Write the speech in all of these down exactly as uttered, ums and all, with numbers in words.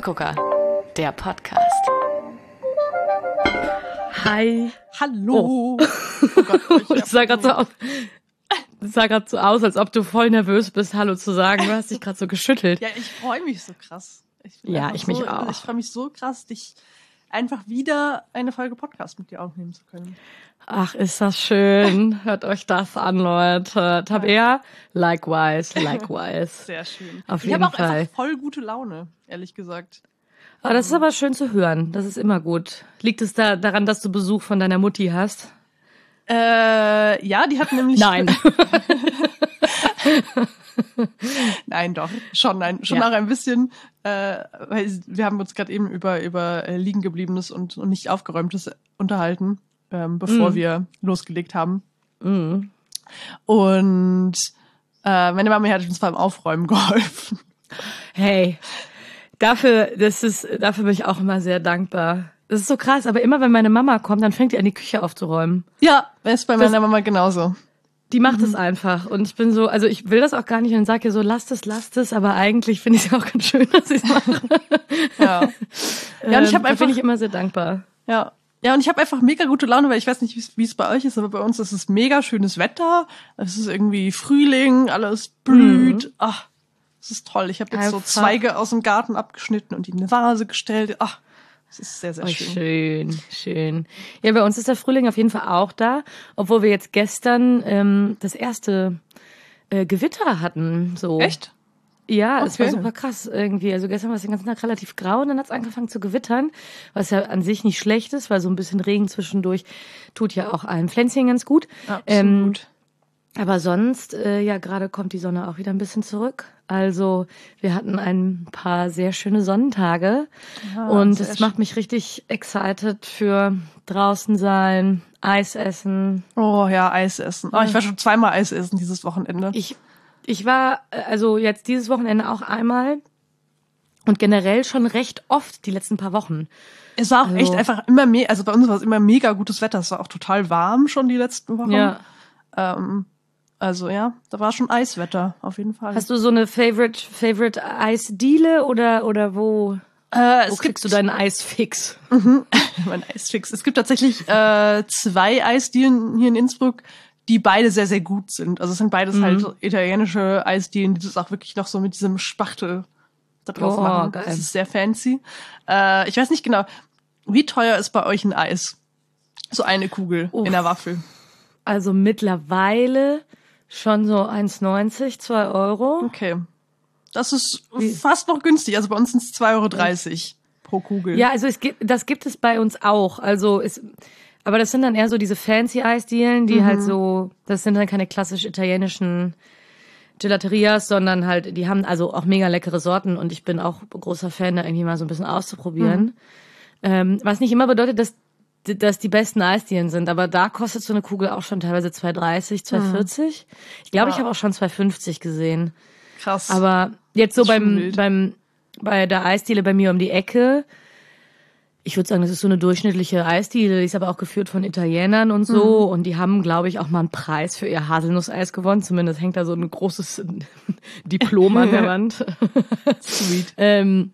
Eisgucker, der Podcast. Hi. Hallo. Oh, oh Gott, ich sah gerade so aus. Das sah gerade so aus, als ob du voll nervös bist, Hallo zu sagen. Du hast dich gerade so geschüttelt. Ja, ich freue mich so krass. Ich ja, ich so, mich auch. Ich freue mich so krass, dich einfach wieder eine Folge Podcast mit dir aufnehmen zu können. Ach, ist das schön. Hört euch das an, Leute. Tabea, likewise, likewise. Sehr schön. Auf ich jeden habe auch Fall. einfach voll gute Laune, ehrlich gesagt. Aber das ist aber schön zu hören. Das ist immer gut. Liegt es da daran, dass du Besuch von deiner Mutti hast? Äh, ja, die hat nämlich... Nein. Nein, doch. Schon, nein. Schon Ja. auch ein bisschen, äh, weil wir haben uns gerade eben über, über äh, liegen gebliebenes und, und nicht aufgeräumtes unterhalten, ähm, bevor Mhm. wir losgelegt haben. Mhm. Und äh, meine Mama hat uns beim Aufräumen geholfen. Hey, dafür, das ist, dafür bin ich auch immer sehr dankbar. Das ist so krass, aber immer wenn meine Mama kommt, dann fängt die an, die Küche aufzuräumen. Ja, ist bei Das- meiner Mama genauso. Die macht es einfach. Und ich bin so, also ich will das auch gar nicht und sage ihr so, lasst es, lasst es, aber eigentlich finde ich es auch ganz schön, dass ich es mache. Ja. Ja, und ich Ähm, habe da einfach, bin ich immer sehr dankbar. ja. Ja, und ich habe einfach mega gute Laune, weil ich weiß nicht, wie es- wie es bei euch ist, aber bei uns ist es mega schönes Wetter. Es ist irgendwie Frühling, alles blüht. Ach, es ist toll. Ich habe jetzt so Einfach. Zweige aus dem Garten abgeschnitten und die in eine Vase gestellt. Ach, es ist sehr, sehr Oh, schön. schön, schön. Ja, bei uns ist der Frühling auf jeden Fall auch da, obwohl wir jetzt gestern ähm, das erste äh, Gewitter hatten. So. Echt? Ja, es war Okay. super krass irgendwie. Also gestern war es den ganzen Tag relativ grau und dann hat es angefangen zu gewittern, was ja an sich nicht schlecht ist, weil so ein bisschen Regen zwischendurch tut ja auch allen Pflänzchen ganz gut. Ähm, Absolut. aber sonst, äh, ja, gerade kommt die Sonne auch wieder ein bisschen zurück. Also wir hatten ein paar sehr schöne Sonnentage und sehr es macht mich richtig excited für draußen sein, Eis essen. Oh ja, Eis essen. Oh, ich war schon zweimal Eis essen dieses Wochenende. Ich, ich war äh, also jetzt dieses Wochenende auch einmal und generell schon recht oft die letzten paar Wochen. Es war auch Also- echt einfach immer mehr, also bei uns war es immer mega gutes Wetter. Es war auch total warm schon die letzten Wochen. Ja. Ähm, also ja, da war schon Eiswetter, auf jeden Fall. Hast du so eine Favorite Favorite Eisdiele oder oder wo äh, wo es kriegst gibt du deinen Eisfix? mein Eisfix. Es gibt tatsächlich äh, zwei Eisdielen hier in Innsbruck, die beide sehr, sehr gut sind. Also es sind beides Mhm. halt so italienische Eisdielen, die das auch wirklich noch so mit diesem Spachtel da drauf Oh, machen. geil. Das ist sehr fancy. Äh, ich weiß nicht genau, wie teuer ist bei euch ein Eis? So eine Kugel Uff. in der Waffel. Also mittlerweile schon so eins neunzig, zwei Euro. Okay. Das ist Wie? fast noch günstig. Also bei uns sind es zwei Euro dreißig pro Kugel. Ja, also es gibt, das gibt es bei uns auch. Also es, aber das sind dann eher so diese fancy Eisdielen, die halt so, das sind dann keine klassisch italienischen Gelaterias, sondern halt, die haben also auch mega leckere Sorten und ich bin auch großer Fan, da irgendwie mal so ein bisschen auszuprobieren. Ähm, was nicht immer bedeutet, dass dass die besten Eisdielen sind, aber da kostet so eine Kugel auch schon teilweise zwei dreißig, zwei vierzig. Ich glaube, ich Ja. habe auch schon zwei fünfzig gesehen. Krass. Aber jetzt so Das ist schon beim, wild. beim, bei der Eisdiele bei mir um die Ecke, ich würde sagen, das ist so eine durchschnittliche Eisdiele, die ist aber auch geführt von Italienern und so und die haben, glaube ich, auch mal einen Preis für ihr Haselnusseis gewonnen. Zumindest hängt da so ein großes Diplom an der Wand. Sweet. ähm,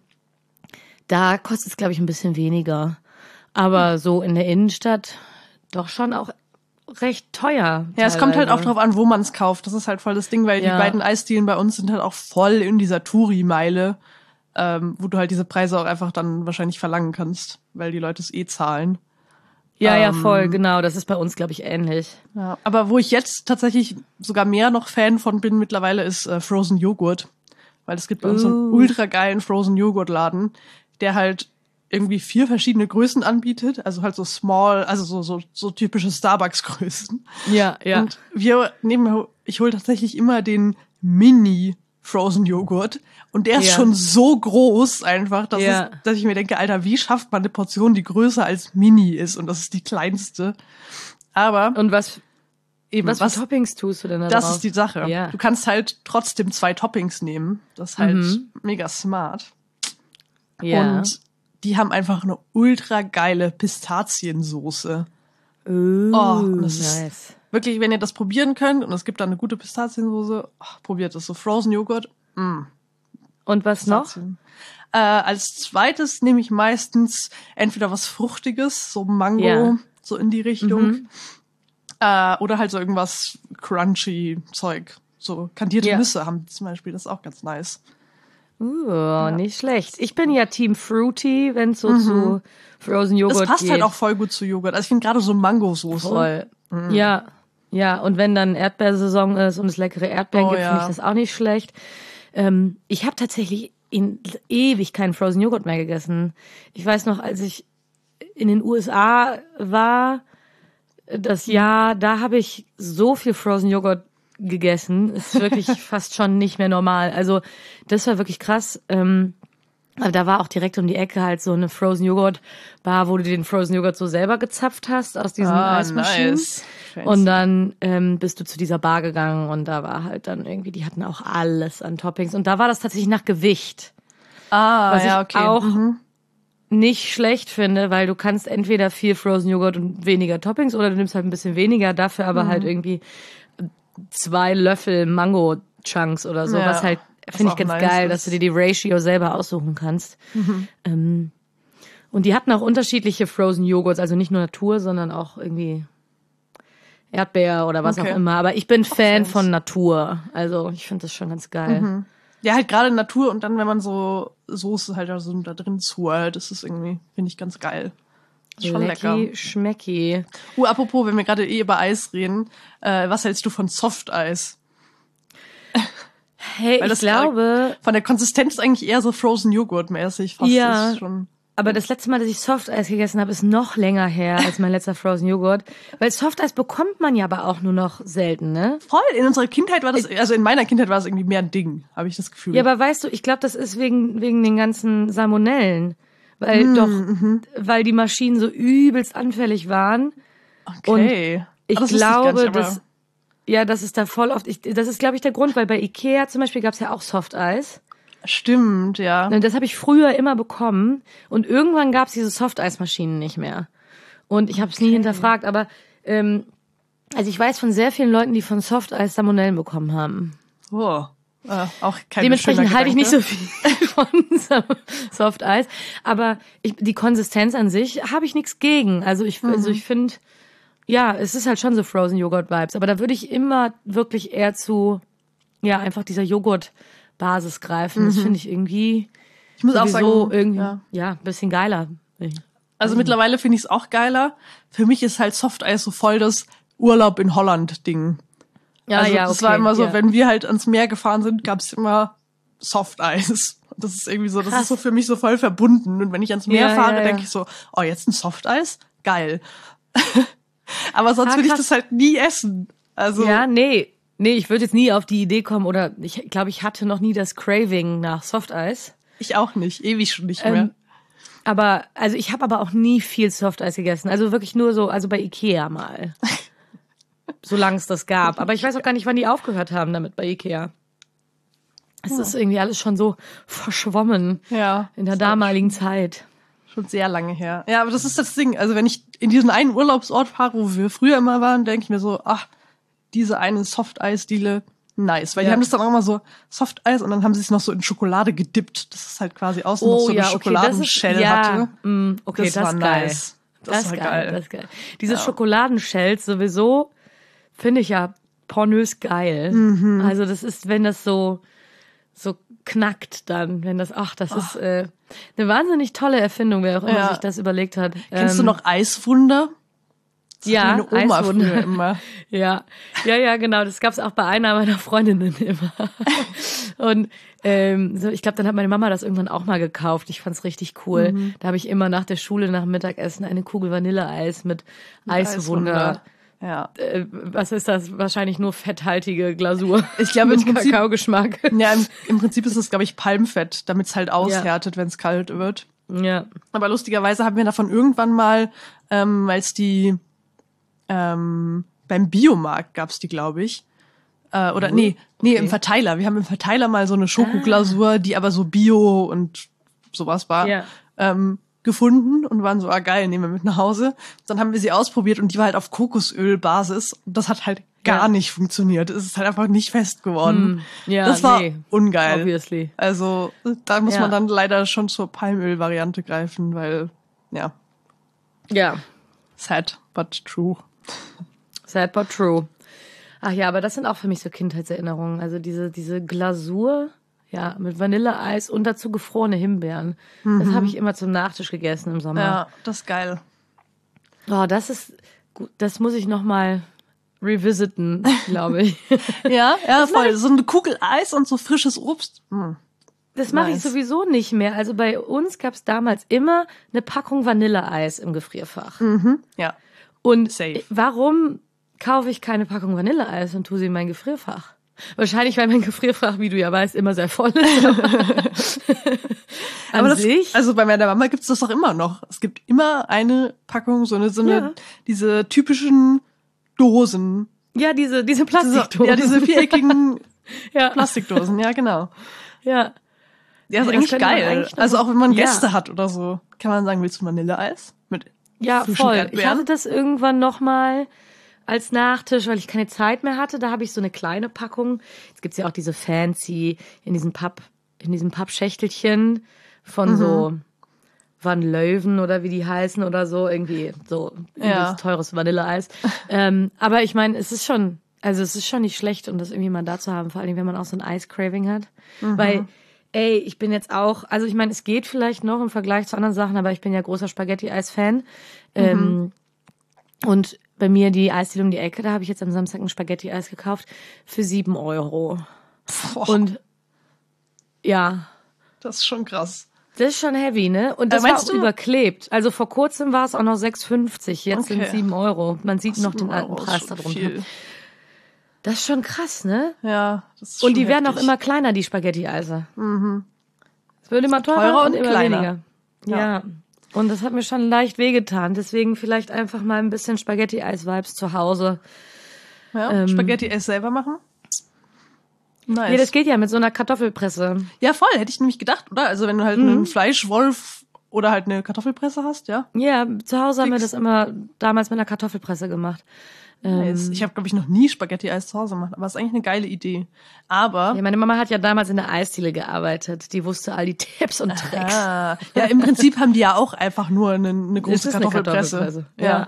da kostet es, glaube ich, ein bisschen weniger. Aber so in der Innenstadt doch schon auch recht teuer. Ja, es kommt halt auch teilweise. drauf an, wo man es kauft. Das ist halt voll das Ding, weil Ja. die beiden Eisdielen bei uns sind halt auch voll in dieser Touri-Meile, ähm, wo du halt diese Preise auch einfach dann wahrscheinlich verlangen kannst, weil die Leute es eh zahlen. Ja, ja, ähm, voll, genau. Das ist bei uns, glaube ich, ähnlich. Ja. Aber wo ich jetzt tatsächlich sogar mehr noch Fan von bin mittlerweile, ist äh, Frozen Joghurt. Weil es gibt bei uns so einen Uh. ultra geilen Frozen Joghurt-Laden, der halt irgendwie vier verschiedene Größen anbietet. Also halt so small, also so, so, so typische Starbucks-Größen. Ja, ja. Und wir nehmen, ich hole tatsächlich immer den Mini Frozen Joghurt und der ist Ja. schon so groß einfach, dass, Ja. es, dass ich mir denke, Alter, wie schafft man eine Portion, die größer als Mini ist und das ist die kleinste. Aber Und was, eben, was, was für Toppings tust du denn da das drauf? ist die Sache. Ja. Du kannst halt trotzdem zwei Toppings nehmen. Das ist halt Mhm. mega smart. Ja. Und die haben einfach eine ultra geile Pistaziensoße. Uh, Oh, das ist nice. wirklich, wenn ihr das probieren könnt und es gibt da eine gute Pistaziensoße, oh, probiert das. So Frozen Joghurt. Mm, Und was noch? Pistazien. Äh, als zweites nehme ich meistens entweder was Fruchtiges, so Mango, Ja. so in die Richtung. Mhm. Äh, oder halt so irgendwas crunchy Zeug. So kandierte Ja. Nüsse haben die zum Beispiel, das ist auch ganz nice. Uh, nicht schlecht. Ich bin ja Team Fruity, wenn es so zu Frozen Joghurt Das passt geht. halt auch voll gut zu Joghurt. Also ich finde gerade so Mangosoße. Voll. Ja, ja. Und wenn dann Erdbeersaison ist und es leckere Erdbeeren Oh, gibt, ja. finde ich das auch nicht schlecht. Ähm, ich habe tatsächlich in ewig keinen Frozen Joghurt mehr gegessen. Ich weiß noch, als ich in den U S A war, das Jahr, da habe ich so viel Frozen Joghurt gegessen. Ist wirklich fast schon nicht mehr normal. Also das war wirklich krass. Ähm, aber da war auch direkt um die Ecke halt so eine Frozen Joghurt Bar, wo du den Frozen Joghurt so selber gezapft hast aus diesen Ah, Eismaschinen. nice. Fancy. Und dann ähm, bist du zu dieser Bar gegangen und da war halt dann irgendwie, die hatten auch alles an Toppings. Und da war das tatsächlich nach Gewicht. Ah, Was ja, ich okay. auch Mhm. nicht schlecht finde, weil du kannst entweder viel Frozen Joghurt und weniger Toppings oder du nimmst halt ein bisschen weniger, dafür aber halt irgendwie zwei Löffel Mango-Chunks oder so, Ja, was halt, was finde ich auch ganz nice geil, ist. dass du dir die Ratio selber aussuchen kannst. Ähm, und die hatten auch unterschiedliche Frozen Joghurts, also nicht nur Natur, sondern auch irgendwie Erdbeer oder was Okay. auch immer. Aber ich bin Fan Fans. von Natur, also ich finde das schon ganz geil. Ja, halt gerade Natur und dann, wenn man so Soße halt da so da drin zuhört, das ist irgendwie, finde ich ganz geil. Ist schon lecker. Lecki, schmecki. Uh, apropos, wenn wir gerade eh über Eis reden, äh, was hältst du von Softeis? Hey, Weil ich das glaube, Von der Konsistenz eigentlich eher so Frozen Joghurt mäßig fast Ja. ist schon. aber das letzte Mal, dass ich Softeis gegessen habe, ist noch länger her als mein letzter Frozen Joghurt. Weil Softeis bekommt man ja aber auch nur noch selten, ne? Voll, in unserer Kindheit war das, also in meiner Kindheit war es irgendwie mehr ein Ding, habe ich das Gefühl. Ja, aber weißt du, ich glaube, das ist wegen, wegen den ganzen Salmonellen. Weil Mm, doch, mhm. weil die Maschinen so übelst anfällig waren. okay. Ich Ah, das wusste ich gar glaube, nicht, aber- dass, ja, das ist da voll oft, ich, das ist, glaube ich, der Grund, weil bei Ikea zum Beispiel gab's ja auch Softeis. Stimmt, ja. Und das habe ich früher immer bekommen. Und irgendwann gab's diese Softeismaschinen nicht mehr. Und ich habe es nie hinterfragt, aber ähm, also ich weiß von sehr vielen Leuten, die von Softeis Salmonellen bekommen haben. Oh. Äh, auch kein Dementsprechend schöner halte ich nicht so Gedanke. viel von So- Softeis. Aber ich, die Konsistenz an sich habe ich nichts gegen. Also ich, also ich finde, ja, es ist halt schon so Frozen Joghurt Vibes. Aber da würde ich immer wirklich eher zu, ja, einfach dieser Joghurt-Basis greifen. Das finde ich irgendwie Ich muss auch sowieso sagen, irgendwie, ja. ja, ein bisschen geiler. Also mittlerweile finde ich es auch geiler. Für mich ist halt Softeis so voll das Urlaub in Holland-Ding. Ja, also ja, das okay, war immer so, ja. wenn wir halt ans Meer gefahren sind, gab's immer Softeis. Das ist irgendwie so, das Krass. ist so für mich so voll verbunden. Und wenn ich ans Meer Ja, fahre, ja, ja. denke ich so, oh, jetzt ein Softeis? Geil. Aber sonst Ah, würde ich krass. das halt nie essen. Also, Ja, nee. Nee, ich würde jetzt nie auf die Idee kommen oder ich glaube, ich hatte noch nie das Craving nach Softeis. ich auch nicht. Ewig schon nicht Ähm, mehr. Aber, also ich habe aber auch nie viel Softeis gegessen. Also wirklich nur so, also bei Ikea mal. Solange es das gab. Aber ich weiß auch gar nicht, wann die aufgehört haben damit bei Ikea. Es ist irgendwie alles schon so verschwommen Ja. in der das war damaligen Zeit. Schon sehr lange her. Ja, aber das ist das Ding. Also wenn ich in diesen einen Urlaubsort fahre, wo wir früher immer waren, denke ich mir so, ach, diese eine Softeis-Diele, nice. Weil die Ja. haben das dann auch immer so Softeis und dann haben sie es noch so in Schokolade gedippt. Das ist halt quasi außen noch so eine das Schokoladenshell ist, ja, hatte. mm, okay, das, Das war ist geil. nice. Das Das, war ist geil, geil. das ist geil. Diese Schokoladenshells sowieso finde ich ja pornös geil. Mhm. Also das ist, wenn das so so knackt dann, wenn das, ach, das ist äh, eine wahnsinnig tolle Erfindung, wer auch immer Ja. sich das überlegt hat. Kennst Ähm, du noch Eiswunder? Das Ja, hat meine Oma Eiswunder. früher immer. Ja, ja, ja, genau. Das gab's auch bei einer meiner Freundinnen immer. Und ähm, so, ich glaube, dann hat meine Mama das irgendwann auch mal gekauft. Ich fand's richtig cool. Mhm. Da habe ich immer nach der Schule, nach dem Mittagessen eine Kugel Vanilleeis mit Eiswunder. Ja. Äh, was ist das? Wahrscheinlich nur fetthaltige Glasur. Ich glaube, mit im Prinzip- Kakaogeschmack. Ja, im, im Prinzip ist es, glaube ich, Palmfett, damit es halt aushärtet, wenn es kalt wird. Ja. Aber lustigerweise haben wir davon irgendwann mal, ähm, als die ähm, beim Biomarkt gab's die, glaube ich. Äh, oder nee, nee, okay. im Verteiler. Wir haben im Verteiler mal so eine Schokoglasur, die aber so Bio und sowas war, Ja. ähm, gefunden und waren so, ah geil, nehmen wir mit nach Hause. Dann haben wir sie ausprobiert und die war halt auf Kokosölbasis und das hat halt gar Ja. nicht funktioniert. Es ist halt einfach nicht fest geworden. Hm, ja, das war nee. ungeil. Obviously. Also da muss Ja. man dann leider schon zur Palmöl-Variante greifen, weil, ja, Ja. sad, but true. Sad but true. Ach ja, aber das sind auch für mich so Kindheitserinnerungen. Also diese, diese Glasur, ja, mit Vanilleeis und dazu gefrorene Himbeeren. Das habe ich immer zum Nachtisch gegessen im Sommer. Ja, das ist geil. Oh, das ist gut. Das muss ich nochmal revisiten, glaube ich. Ja, ja, voll. So eine Kugel Eis und so frisches Obst. Hm. Das mache ich Nice. sowieso nicht mehr. Also bei uns gab es damals immer eine Packung Vanilleeis im Gefrierfach. Ja. Und Safe. warum kaufe ich keine Packung Vanilleeis und tue sie in mein Gefrierfach? Wahrscheinlich, weil mein Gefrierfach, wie du ja weißt, immer sehr voll ist. An Aber das, sich? also bei meiner Mama gibt's das doch immer noch. Es gibt immer eine Packung, so eine, so eine, Ja. diese typischen Dosen. Ja, diese, diese Diese, Plastikdosen. ja, diese viereckigen ja. Plastikdosen, ja, genau. ja. Ja, ist Das eigentlich könnte man geil. eigentlich noch- Also auch wenn man Ja. Gäste hat oder so, kann man sagen, willst du Vanilleeis? Mit Ja, frischen voll. Ich Erdbeeren? hatte das irgendwann nochmal als Nachtisch, weil ich keine Zeit mehr hatte. Da habe ich so eine kleine Packung. Jetzt gibt's ja auch diese fancy, in diesem Papp, in diesem Pappschächtelchen von Mhm. so Van Löwen oder wie die heißen oder so. Irgendwie so Ja. übelst teures Vanilleeis. ähm, aber ich meine, es ist schon, also es ist schon nicht schlecht, um das irgendwie mal da zu haben. Vor allem, wenn man auch so ein Eis-Craving hat. Mhm. Weil, ey, ich bin jetzt auch, also ich meine, es geht vielleicht noch im Vergleich zu anderen Sachen, aber ich bin ja großer Spaghetti-Eis-Fan. Ähm, und bei mir die Eisdiele um die Ecke, da habe ich jetzt am Samstag ein Spaghetti-Eis gekauft für sieben Euro. Boah, Und ja, das ist schon krass. das ist schon heavy, ne? Und das Äh, war meinst auch du- überklebt. Also vor kurzem war es auch noch sechs fünfzig, jetzt sind Okay. es sieben Euro. Man sieht noch den Sieben alten Euro ist Preis schon darunter. viel. Das ist schon krass, ne? Ja, das ist Und schon die werden auch heftig. immer kleiner, die Spaghetti-Eiser. Mhm. Es wird immer teurer, Teurer und, und immer kleiner. weniger. Ja. Ja. Und das hat mir schon leicht wehgetan. Deswegen vielleicht einfach mal ein bisschen Spaghetti-Eis-Vibes zu Hause. Ja, ähm, Spaghetti-Eis selber machen? Nice. Ja, das geht ja mit so einer Kartoffelpresse. Ja, voll, hätte ich nämlich gedacht, oder? Also wenn du halt Mhm. einen Fleischwolf oder halt eine Kartoffelpresse hast, ja. Ja, zu Hause haben wir Fix. das immer damals mit einer Kartoffelpresse gemacht. Nice. Ich habe, glaube ich, noch nie Spaghetti-Eis zu Hause gemacht, aber ist eigentlich eine geile Idee. Aber Ja, meine Mama hat ja damals in der Eisdiele gearbeitet. Die wusste all die Tipps und Tricks. ah, ja, im Prinzip haben die ja auch einfach nur eine, eine große Es ist eine Kartoffelpresse. Kartoffelpresse. Ja.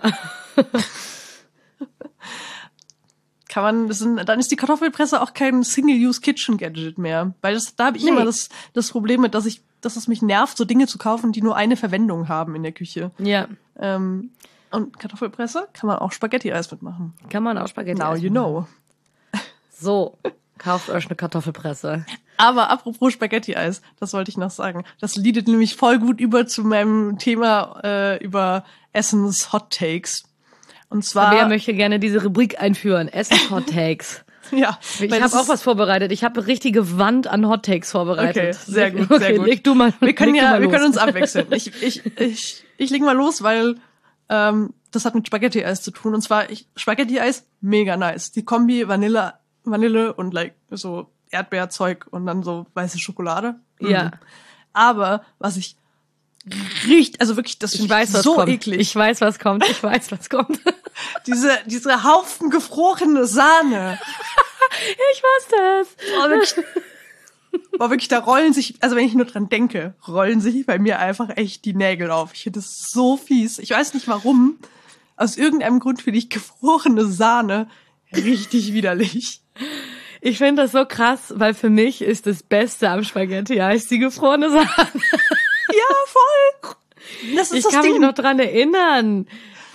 Kann man, das sind, dann ist die Kartoffelpresse auch kein Single-Use-Kitchen-Gadget mehr. Weil das, da habe ich Nee. immer das, das Problem mit, dass ich, dass es mich nervt, so Dinge zu kaufen, die nur eine Verwendung haben in der Küche. Ja, Ähm, und Kartoffelpresse kann man auch Spaghetti-Eis mitmachen. kann man auch Spaghetti Now essen. you know. So, kauft euch eine Kartoffelpresse. Aber apropos Spaghetti-Eis, das wollte ich noch sagen. Das leadet nämlich voll gut über zu meinem Thema äh, über Essens-Hot-Takes. Und zwar, Wer möchte gerne diese Rubrik einführen? Essen Hot Takes. ja, Ich weil habe das auch ist- was vorbereitet. Ich habe eine richtige Wand an Hot Takes vorbereitet. Okay, sehr gut, okay, sehr gut. Leg du mal. Wir können leg du ja, mal wir los. können uns abwechseln. Ich, ich, ich, ich leg mal los, weil ähm, das hat mit Spaghetti-Eis zu tun. Und zwar ich, Spaghetti-Eis, mega nice. Die Kombi Vanille, Vanille und like so Erdbeerzeug und dann so weiße Schokolade. Mhm. Ja. Aber was ich riecht, also wirklich, das Ich finde weiß, was so kommt. eklig. Ich weiß, was kommt. Ich weiß, was kommt. Diese, diese Haufen gefrorene Sahne. Ich weiß das. Oh, wirklich, oh, wirklich, da rollen sich, also wenn ich nur dran denke, rollen sich bei mir einfach echt die Nägel auf. Ich finde das so fies. Ich weiß nicht warum. Aus irgendeinem Grund finde ich gefrorene Sahne richtig widerlich. Ich finde das so krass, weil für mich ist das Beste am Spaghetti-Eis die gefrorene Sahne. Ja, voll. Das ist Ich das kann Ding. mich noch dran erinnern,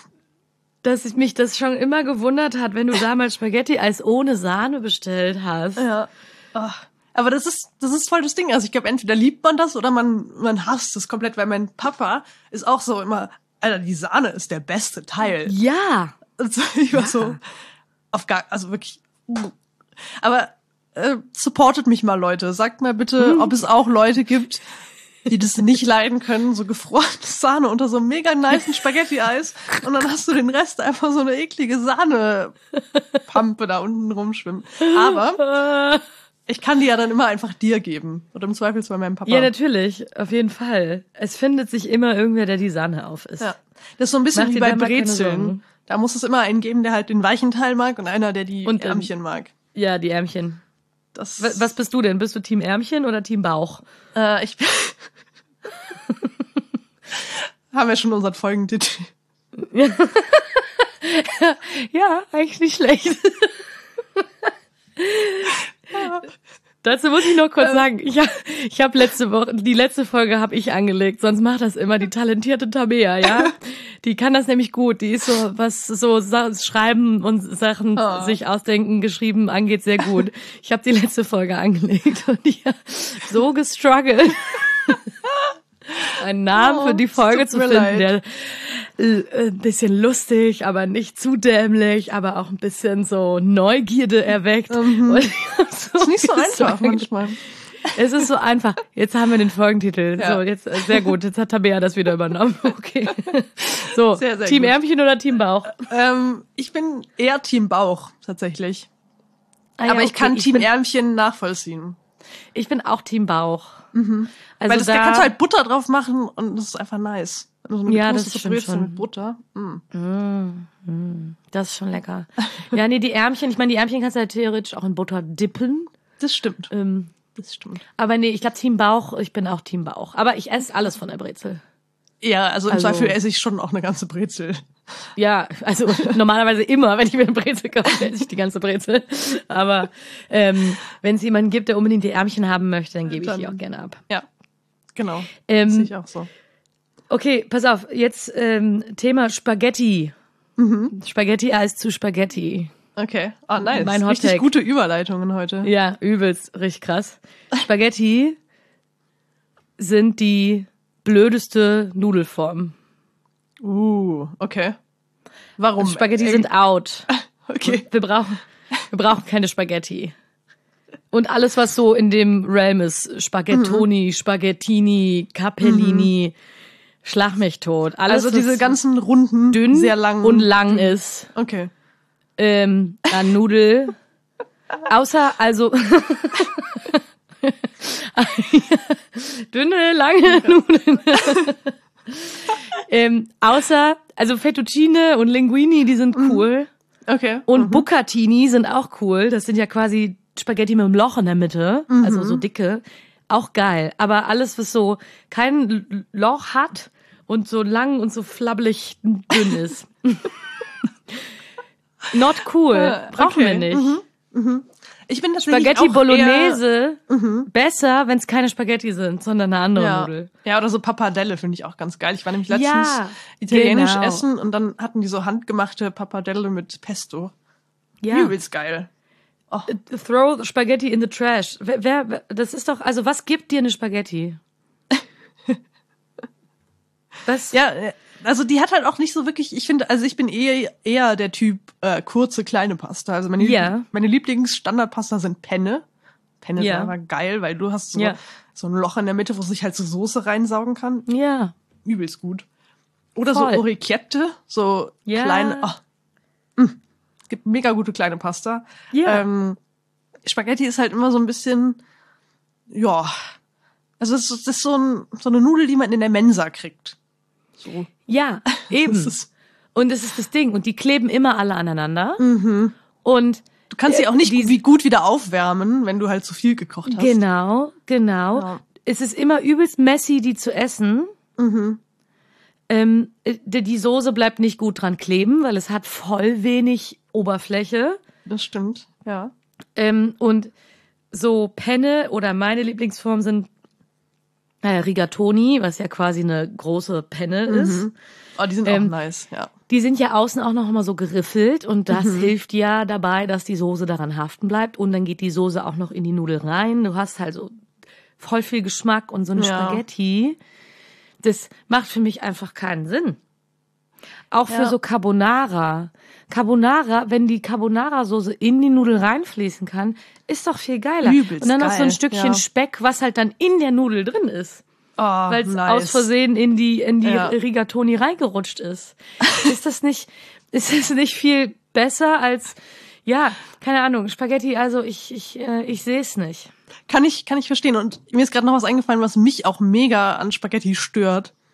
dass ich mich das schon immer gewundert hat, wenn du damals Spaghetti-Eis ohne Sahne bestellt hast. Ja. Ach. Aber das ist, das ist voll das Ding. Also ich glaube, entweder liebt man das oder man, man hasst es komplett, weil mein Papa ist auch so immer, Alter, die Sahne ist der beste Teil. Ja. Und so, ich war so, auf gar, also wirklich. Aber äh, supportet mich mal, Leute. Sagt mal bitte, ob es auch Leute gibt, die das nicht leiden können, so gefrorene Sahne unter so einem mega nicen Spaghetti-Eis und dann hast du den Rest einfach so eine eklige Sahne-Pampe da unten rumschwimmen. Aber ich kann die ja dann immer einfach dir geben. Oder im Zweifelsfall meinem Papa. Ja, natürlich. Auf jeden Fall. Es findet sich immer irgendwer, der die Sahne auf ist. Ja. Das ist so ein bisschen Mach wie dir bei da mal keine Brezeln. Sorgen. Da muss es immer einen geben, der halt den weichen Teil mag und einer, der die Und, ähm, Ärmchen mag. Ja, die Ärmchen. Das, Was, was bist du denn? Bist du Team Ärmchen oder Team Bauch? Äh, ich bin haben wir schon unseren Folgentitel. Ja, eigentlich nicht schlecht. Dazu muss ich noch kurz ähm. sagen, ich habe ich hab letzte Woche, die letzte Folge habe ich angelegt, sonst macht das immer die talentierte Tabea, ja? Die kann das nämlich gut, die ist so, was so Sa- Schreiben und Sachen oh. sich ausdenken, geschrieben angeht, sehr gut. Ich habe die letzte Folge angelegt und ich habe so gestruggelt, einen Namen oh, für die Folge zu finden, leid. der äh, ein bisschen lustig, aber nicht zu dämlich, aber auch ein bisschen so Neugierde erweckt. Mhm. Und ich hab so ist nicht so gesagt, einfach manchmal. Es ist so einfach. Jetzt haben wir den Folgentitel. Ja. So, jetzt äh, sehr gut. Jetzt hat Tabea das wieder übernommen. Okay. So, sehr, sehr Team gut. Ärmchen oder Team Bauch? Ähm, ich bin eher Team Bauch, tatsächlich. Ah, ja, aber ich okay. kann ich Team bin, Ärmchen nachvollziehen. Ich bin auch Team Bauch. Mhm. Also Weil das, da, da kannst du halt Butter drauf machen und das ist einfach nice. Also so eine ja, das getoastete stimmt Brezel schon. mit Butter. Mm. Mm, mm, das ist schon lecker. Ja, nee, die Ärmchen, ich meine, die Ärmchen kannst du ja theoretisch auch in Butter dippen. Das stimmt. Ähm, Das stimmt. aber nee, ich glaube Team Bauch, ich bin auch Team Bauch. Aber ich esse alles von der Brezel. Ja, also im Also- Zweifel esse ich schon auch eine ganze Brezel. Ja, also normalerweise immer, wenn ich mir eine Brezel kaufe, esse ich die ganze Brezel. Aber ähm, wenn es jemanden gibt, der unbedingt die Ärmchen haben möchte, dann gebe ich Dann- die auch gerne ab. Ja, genau. Ähm, Sehe ich auch so. Okay, pass auf, jetzt ähm, Thema Spaghetti. Mhm. Spaghetti-Eis zu Spaghetti. Okay. Ah, nice. Mein Hot Richtig Take. gute Überleitungen heute. Ja, übelst, richtig krass. Spaghetti sind die blödeste Nudelform. Uh, okay. Warum? Spaghetti Ey, sind out. Okay. Wir brauchen, wir brauchen keine Spaghetti. Und alles, was so in dem Realm ist, Spaghettoni, Mhm. Spaghettini, Capellini, Schlag mich tot. Alles, Also diese was ganzen runden, dünn sehr langen. und lang ist, Okay. ähm, an Nudel. Außer, also, dünne, lange Nudeln. ähm, außer, also Fettuccine und Linguini, die sind cool. Okay. Und mhm. Bucatini sind auch cool. Das sind ja quasi Spaghetti mit einem Loch in der Mitte. Mhm. Also so dicke. Auch geil. Aber alles, was so kein L- Loch hat und so lang und so flabbelig dünn ist. Not cool. Ah, Brauchen okay. wir nicht. Mhm. Mhm. Ich bin tatsächlich Spaghetti auch Bolognese eher, mhm. besser, wenn es keine Spaghetti sind, sondern eine andere ja. Nudel. Ja, oder so Pappardelle finde ich auch ganz geil. Ich war nämlich letztens Ja, italienisch genau. essen und dann hatten die so handgemachte Pappardelle mit Pesto. Ja. Übelst geil. Oh. Throw Spaghetti in the trash. Wer, wer, wer- das ist doch, also was gibt dir eine Spaghetti? Was? Ja, äh, also die hat halt auch nicht so wirklich, ich finde, also ich bin eher, eher der Typ äh, kurze, kleine Pasta. Also meine, Ja. Liebl- meine Lieblingsstandardpasta sind Penne. Penne Ja. ist einfach geil, weil du hast so, Ja. so ein Loch in der Mitte, wo sich halt so Soße reinsaugen kann. Ja. Übelst gut. Oder Voll. so Orecchiette, so Ja. kleine, oh, mm, gibt mega gute kleine Pasta. Ja. Ähm, Spaghetti ist halt immer so ein bisschen, ja, also es ist, das ist so, ein, so eine Nudel, die man in der Mensa kriegt. So. Ja, eben. Das ist, Und es ist das Ding. Und die kleben immer alle aneinander. mhm. Und Du kannst sie auch nicht Die- wie gut wieder aufwärmen, wenn du halt zu viel gekocht hast. genau, genau. Ja. Es ist immer übelst messy, die zu essen. Mhm. Ähm, die, die Soße bleibt nicht gut dran kleben, weil es hat voll wenig Oberfläche. Das stimmt, ja. Ähm, und so Penne oder meine Lieblingsform sind äh, Rigatoni, was ja quasi eine große Penne ist. Oh, die sind Ähm, auch nice, ja. Die sind ja außen auch noch mal so geriffelt und das hilft ja dabei, dass die Soße daran haften bleibt und dann geht die Soße auch noch in die Nudel rein. Du hast halt so voll viel Geschmack und so eine Ja. Spaghetti. Das macht für mich einfach keinen Sinn. Auch für Ja. so Carbonara. Carbonara, wenn die Carbonara-Soße in die Nudel reinfließen kann, ist doch viel geiler. Übelst und dann noch so ein geil, Stückchen ja. Speck, was halt dann in der Nudel drin ist. Oh, Weil es nice. aus Versehen in die, in die Ja. Rigatoni reingerutscht ist. Ist das nicht, ist das nicht viel besser als, ja, keine Ahnung, Spaghetti, also ich, ich, äh, ich sehe es nicht. Kann ich, kann ich verstehen. Und mir ist gerade noch was eingefallen, was mich auch mega an Spaghetti stört.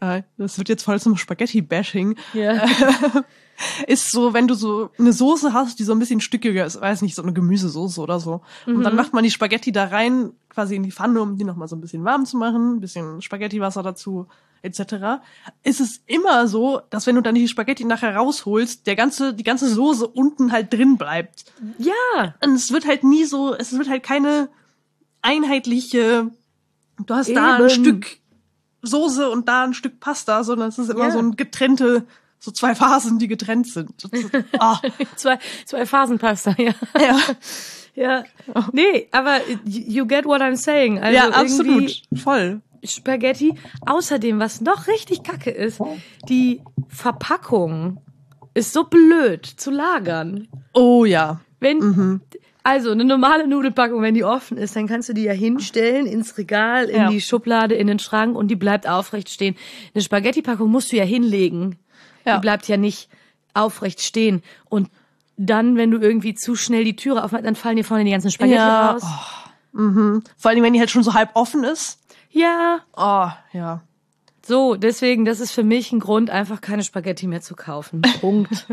äh, das wird jetzt voll zum Spaghetti-Bashing, Ja. ist so, wenn du so eine Soße hast, die so ein bisschen stückiger ist, weiß nicht, so eine Gemüsesoße oder so. Und Mhm. dann macht man die Spaghetti da rein, quasi in die Pfanne, um die nochmal so ein bisschen warm zu machen, ein bisschen Spaghettiwasser dazu, et cetera. Ist es immer so, dass wenn du dann die Spaghetti nachher rausholst, der ganze, die ganze Soße unten halt drin bleibt. Ja. Und es wird halt nie so, es wird halt keine einheitliche, du hast da ein Eben. Stück Soße und da ein Stück Pasta, sondern es ist immer Ja. so ein getrennte, so zwei Phasen, die getrennt sind. Das ist- Ah, Zwei, zwei Phasenpasta, ja. ja. Ja. Nee, aber you get what I'm saying. Also ja, irgendwie absolut. Voll. Spaghetti. Außerdem, was noch richtig kacke ist, die Verpackung ist so blöd zu lagern. Oh ja. Wenn, also eine normale Nudelpackung, wenn die offen ist, dann kannst du die ja hinstellen ins Regal, in Ja. die Schublade, in den Schrank und die bleibt aufrecht stehen. Eine Spaghetti-Packung musst du ja hinlegen. Ja. Die bleibt ja nicht aufrecht stehen. Und dann, wenn du irgendwie zu schnell die Türe aufmachst, dann fallen dir vorne die ganzen Spaghetti Ja, raus. Vor allem, wenn die halt schon so halb offen ist. Ja, Oh, ja. so, deswegen, das ist für mich ein Grund, einfach keine Spaghetti mehr zu kaufen. Punkt.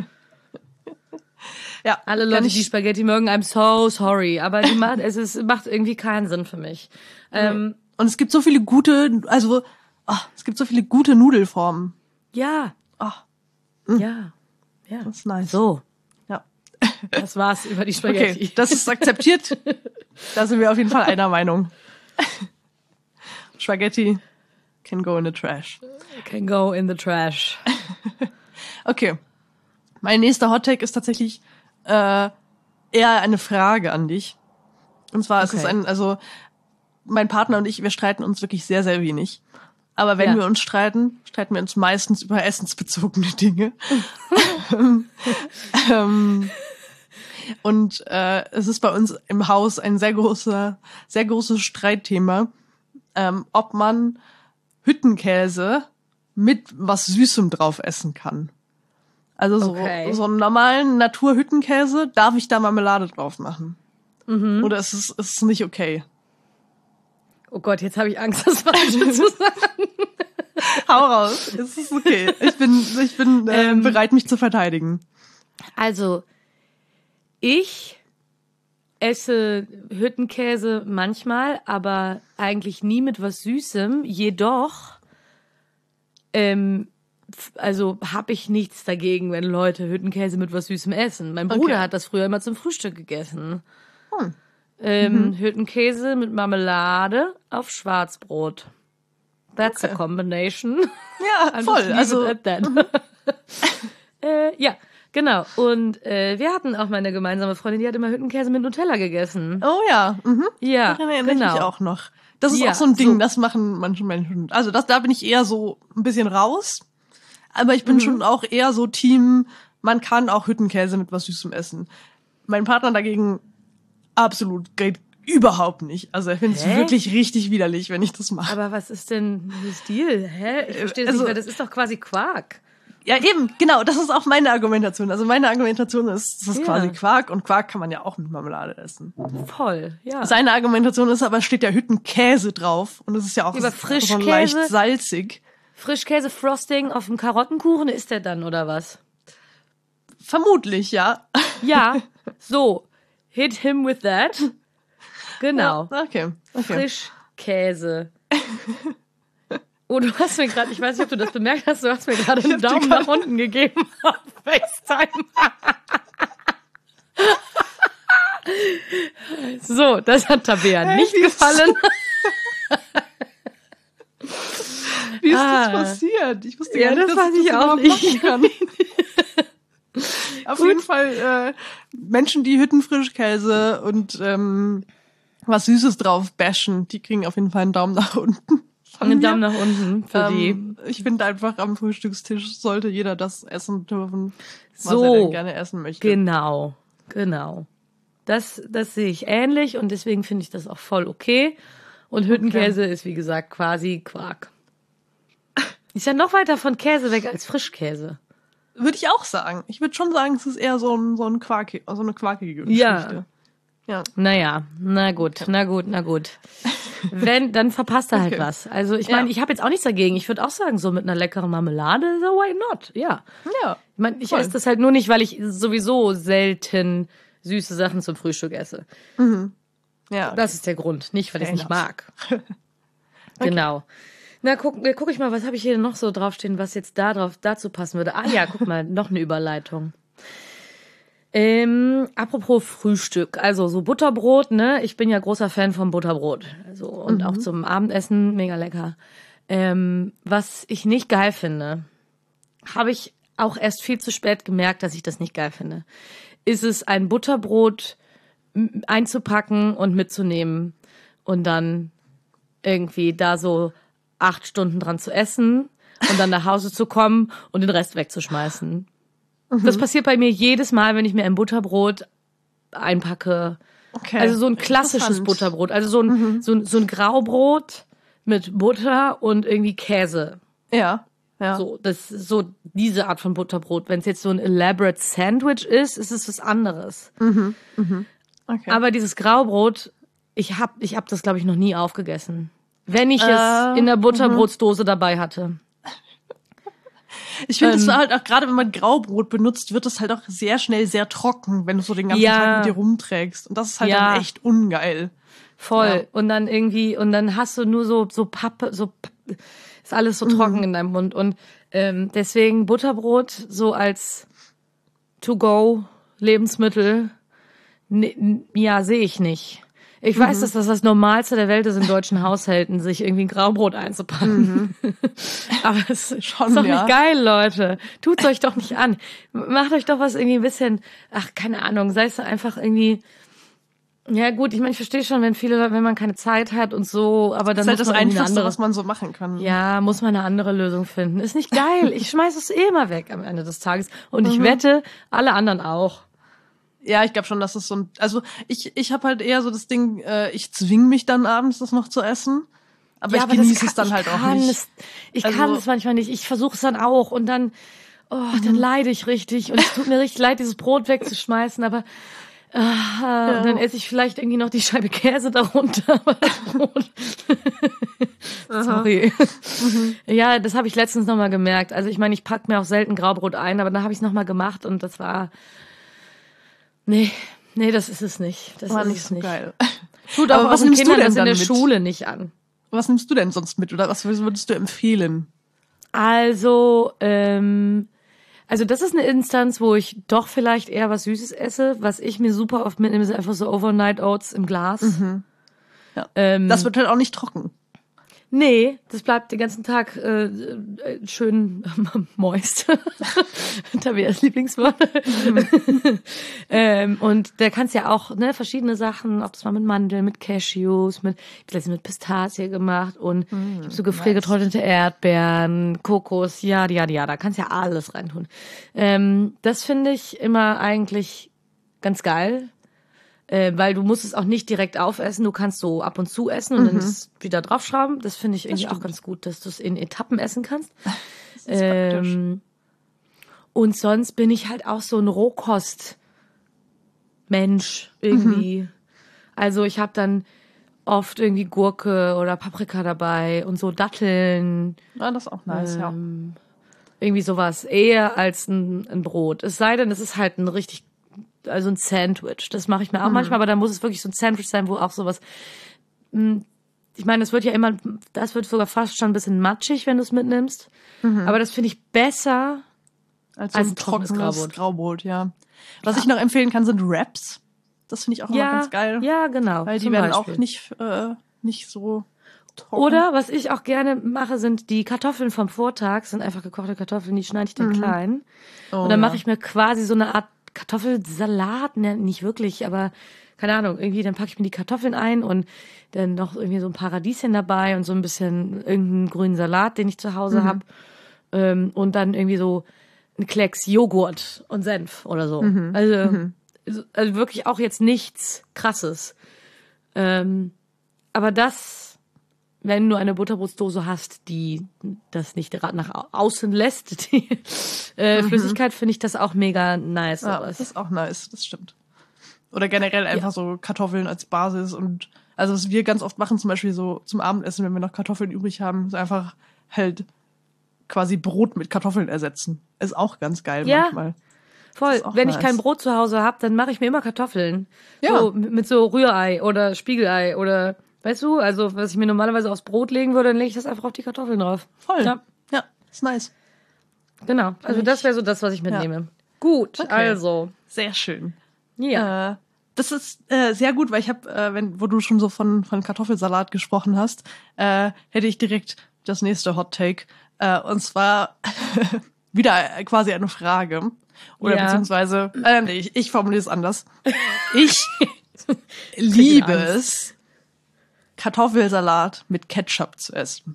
Ja. Alle kann Leute, ich- die Spaghetti mögen, I'm so sorry. Aber die macht, es ist, macht irgendwie keinen Sinn für mich. Ähm, Und es gibt so viele gute, also, ah, es gibt so viele gute Nudelformen. ja, Ah, ja, ja. das ist nice. So, Ja. das war's über die Spaghetti. Okay, das ist akzeptiert. Da sind wir auf jeden Fall einer Meinung. Spaghetti can go in the trash. Can go in the trash. Okay. Mein nächster Hottake ist tatsächlich äh, eher eine Frage an dich. Und zwar ist es Okay. ein, also mein Partner und ich, wir streiten uns wirklich sehr, sehr wenig. Aber wenn Ja. wir uns streiten, streiten wir uns meistens über essensbezogene Dinge. ähm, und äh, es ist bei uns im Haus ein sehr großer, sehr großes Streitthema, ähm, ob man Hüttenkäse mit was Süßem drauf essen kann. Also so, Okay. so einen normalen Naturhüttenkäse, darf ich da Marmelade drauf machen? Mhm. Oder ist es, ist es nicht okay? Oh Gott, jetzt habe ich Angst, das Falsche zu sagen. Hau raus, es ist okay. Ich bin, ich bin äh, Ähm. bereit, mich zu verteidigen. Also, ich esse Hüttenkäse manchmal, aber eigentlich nie mit was Süßem. Jedoch, ähm, f- also habe ich nichts dagegen, wenn Leute Hüttenkäse mit was Süßem essen. Mein Bruder Okay. hat das früher immer zum Frühstück gegessen. Hm. Ähm, Hüttenkäse mit Marmelade auf Schwarzbrot. That's Okay. a combination. Ja, I'm voll. just leave Also, it at that. äh, ja, genau. Und äh, wir hatten auch mal eine gemeinsame Freundin, die hat immer Hüttenkäse mit Nutella gegessen. oh ja, mhm. Ja, Daran erinnere ich genau. mich auch noch. Das ist Ja, auch so ein Ding, so. das machen manche Menschen. Also das, da bin ich eher so ein bisschen raus. Aber ich bin Mhm. schon auch eher so Team, man kann auch Hüttenkäse mit was Süßem essen. Mein Partner dagegen absolut geht überhaupt nicht. Also er findet es Hä? wirklich richtig widerlich, wenn ich das mache. Aber was ist denn der Stil? Hä? Ich verstehe das Also- nicht, weil das ist doch quasi Quark. Ja, eben, genau, das ist auch meine Argumentation. Also meine Argumentation ist, das ist Ja. quasi Quark und Quark kann man ja auch mit Marmelade essen. Voll, ja. Seine Argumentation ist aber, steht ja Hüttenkäse drauf und es ist ja auch Aber so Frischkäse? leicht salzig. Frischkäse-Frosting auf dem Karottenkuchen, ist der dann, oder was? Vermutlich, ja. Ja, so. Hit him with that. Genau. Ja, okay. okay. Frischkäse. Oh, du hast mir gerade, ich weiß nicht, ob du das bemerkt hast, du hast mir gerade einen hab dir Daumen grad- nach unten gegeben auf FaceTime. So, das hat Tabea Hey, nicht wie ist gefallen. Wie ist Ah. das passiert? Ich wusste Ja, gar nicht, das dass weiß ich ich das auch überhaupt nicht. machen kann. Auf jeden Fall äh, Menschen, die Hüttenfrischkäse und ähm, was Süßes drauf bashen, die kriegen auf jeden Fall einen Daumen nach unten. von Einen mir. Daumen nach unten für die. Ähm, ich finde einfach, am Frühstückstisch sollte jeder das essen dürfen, was So. er denn gerne essen möchte. Genau, genau. Das, das sehe ich ähnlich und deswegen finde ich das auch voll okay. Und Hüttenkäse ist, wie gesagt, quasi Quark. Ist ja noch weiter von Käse weg als Frischkäse. Würde ich auch sagen. Ich würde schon sagen, es ist eher so ein, so ein Quark, so eine quarkige Ja. Geschichte. Ja. Naja, na gut, na gut, na gut. wenn, dann verpasst er halt Okay. was. Also ich Ja. meine, ich habe jetzt auch nichts dagegen. Ich würde auch sagen, so mit einer leckeren Marmelade, so why not? Ja. Ja. Ich meine, ich Voll. esse das halt nur nicht, weil ich sowieso selten süße Sachen zum Frühstück esse. Ja. Das ist der Grund, nicht weil ich es nicht Fair mag. Genau. Na, guck, guck ich mal, was habe ich hier noch so draufstehen, was jetzt da drauf, dazu passen würde. Ah ja, guck mal, noch eine Überleitung. Ähm, apropos Frühstück, also so Butterbrot, ne? Ich bin ja großer Fan vom Butterbrot. Also, und auch zum Abendessen mega lecker. Ähm, was ich nicht geil finde, habe ich auch erst viel zu spät gemerkt, dass ich das nicht geil finde. Ist es ein Butterbrot m- einzupacken und mitzunehmen und dann irgendwie da so acht Stunden dran zu essen und dann nach Hause zu kommen und den Rest wegzuschmeißen. Das passiert bei mir jedes Mal, wenn ich mir ein Butterbrot einpacke. Okay. Also so ein klassisches Interessant. Butterbrot. Also so ein, so ein, so ein Graubrot mit Butter und irgendwie Käse. Ja. Ja. So, das ist so diese Art von Butterbrot. Wenn es jetzt so ein elaborate Sandwich ist, ist es was anderes. Okay. Aber dieses Graubrot, ich hab, ich hab das, glaube ich, noch nie aufgegessen. Wenn ich Äh, es in der Butterbrotsdose dabei hatte. Ich finde, es Ähm, halt auch gerade, wenn man Graubrot benutzt, wird es halt auch sehr schnell sehr trocken, wenn du so den ganzen Ja. Tag mit dir rumträgst. Und das ist halt Ja. dann echt ungeil. Voll. Ja. Und dann irgendwie, und dann hast du nur so, so Pappe, so, P- ist alles so trocken in deinem Mund. Und ähm, deswegen Butterbrot so als To-Go-Lebensmittel, ne, n- ja, sehe ich nicht. Ich weiß, dass das das Normalste der Welt ist, in deutschen Haushalten, sich irgendwie ein Graubrot einzupacken. Aber es ist Schon, doch ja. nicht geil, Leute. Tut's euch doch nicht an. Macht euch doch was irgendwie ein bisschen, ach, keine Ahnung, sei es einfach irgendwie, ja gut, ich meine, ich verstehe schon, wenn viele, Leute- wenn man keine Zeit hat und so, aber dann Das ist halt muss das man irgendwie eine Einfachste, andere, was man so machen kann. ja, muss man eine andere Lösung finden. Ist nicht geil. Ich schmeiß es eh immer weg am Ende des Tages. Und ich wette, alle anderen auch. Ja, ich glaube schon, dass es so ein, also ich ich habe halt eher so das Ding, äh, ich zwing mich dann abends, das noch zu essen, aber Ja, ich aber das genieße kann- es dann ich halt auch kann nicht. Es, ich Also- kann es manchmal nicht. Ich versuche es dann auch und dann, oh, dann leide ich richtig und es tut mir richtig leid, dieses Brot wegzuschmeißen, aber ah, und dann esse ich vielleicht irgendwie noch die Scheibe Käse darunter. Aber das Brot. Sorry. Ja, das habe ich letztens nochmal gemerkt. Also ich meine, ich pack mir auch selten Graubrot ein, aber dann habe ich es nochmal gemacht und das war, nee, nee, das ist es nicht. Das War ist nicht es so nicht. geil. Tut Aber auch was euren nimmst du Kindern denn das in dann der mit? Schule nicht an. Was nimmst du denn sonst mit oder was würdest du empfehlen? Also, ähm, also das ist eine Instanz, wo ich doch vielleicht eher was Süßes esse. Was ich mir super oft mitnehme, sind einfach so Overnight Oats im Glas. Ja. Ähm, Das wird halt auch nicht trocken. Nee, das bleibt den ganzen Tag äh, äh, schön moist. Tabias Lieblingswort. ähm, und da kannst ja auch ne verschiedene Sachen, ob das mal mit Mandeln, mit Cashews, mit ich hab letztens mit Pistazie gemacht und ich habe so gefriergetrocknete Erdbeeren, Kokos, ja, ja, ja, da kannst ja alles reintun. Ähm, das finde ich immer eigentlich ganz geil. Äh, weil du musst es auch nicht direkt aufessen, du kannst so ab und zu essen und dann es wieder draufschrauben. Das finde ich irgendwie auch ganz gut, dass du es in Etappen essen kannst. Das ist praktisch. Ähm, und sonst bin ich halt auch so ein Rohkost-Mensch irgendwie. Also ich habe dann oft irgendwie Gurke oder Paprika dabei und so Datteln, Ja, das ist auch nice, ja. ähm, irgendwie sowas, eher als ein, ein Brot. Es sei denn, es ist halt ein richtig, also ein Sandwich. Das mache ich mir auch manchmal, aber dann muss es wirklich so ein Sandwich sein, wo auch sowas, mh, ich meine, das wird ja immer, das wird sogar fast schon ein bisschen matschig, wenn du es mitnimmst. Aber das finde ich besser. Als so als ein ein trockenes trockenes Graubrot. Graubrot, ja. Was ich noch empfehlen kann, sind Wraps. Das finde ich auch immer Ja, ganz geil. ja, genau. Weil die zum werden Beispiel. auch nicht, äh, nicht so trocken. Oder was ich auch gerne mache, sind die Kartoffeln vom Vortag, sind einfach gekochte Kartoffeln, die schneide ich dann klein. Oh, und dann ja. mache ich mir quasi so eine Art Kartoffelsalat, ne, nicht wirklich, aber keine Ahnung, irgendwie dann packe ich mir die Kartoffeln ein und dann noch irgendwie so ein paar Radieschen dabei und so ein bisschen irgendeinen grünen Salat, den ich zu Hause hab. Ähm, und dann irgendwie so ein Klecks Joghurt und Senf oder so. Also, also wirklich auch jetzt nichts Krasses. Ähm, aber das, wenn du eine Butterbrotsdose hast, die das nicht ra- nach au- außen lässt, die äh, Flüssigkeit, finde ich das auch mega nice. Ja, sowas. das ist auch nice, das stimmt. Oder generell einfach so Kartoffeln als Basis und Also was wir ganz oft machen, zum Beispiel so zum Abendessen, wenn wir noch Kartoffeln übrig haben, ist einfach halt quasi Brot mit Kartoffeln ersetzen. Ist auch ganz geil Ja. manchmal. Voll. Wenn nice. ich kein Brot zu Hause habe, dann mache ich mir immer Kartoffeln. Ja. So, mit mit so Rührei oder Spiegelei oder, weißt du, also was ich mir normalerweise aufs Brot legen würde, dann lege ich das einfach auf die Kartoffeln drauf. Voll. Ja, Ja, ist nice. genau. Also ich- das wäre so das, was ich mitnehme. Gut, Okay. also. Sehr schön. Ja. Äh, das ist äh, sehr gut, weil ich habe, äh, wenn, wo du schon so von von Kartoffelsalat gesprochen hast, äh, hätte ich direkt das nächste Hot Take. Äh, und zwar wieder quasi eine Frage. Oder Ja. beziehungsweise, äh, nee, ich, ich formuliere es anders. Ich liebe Angst. es, Kartoffelsalat mit Ketchup zu essen.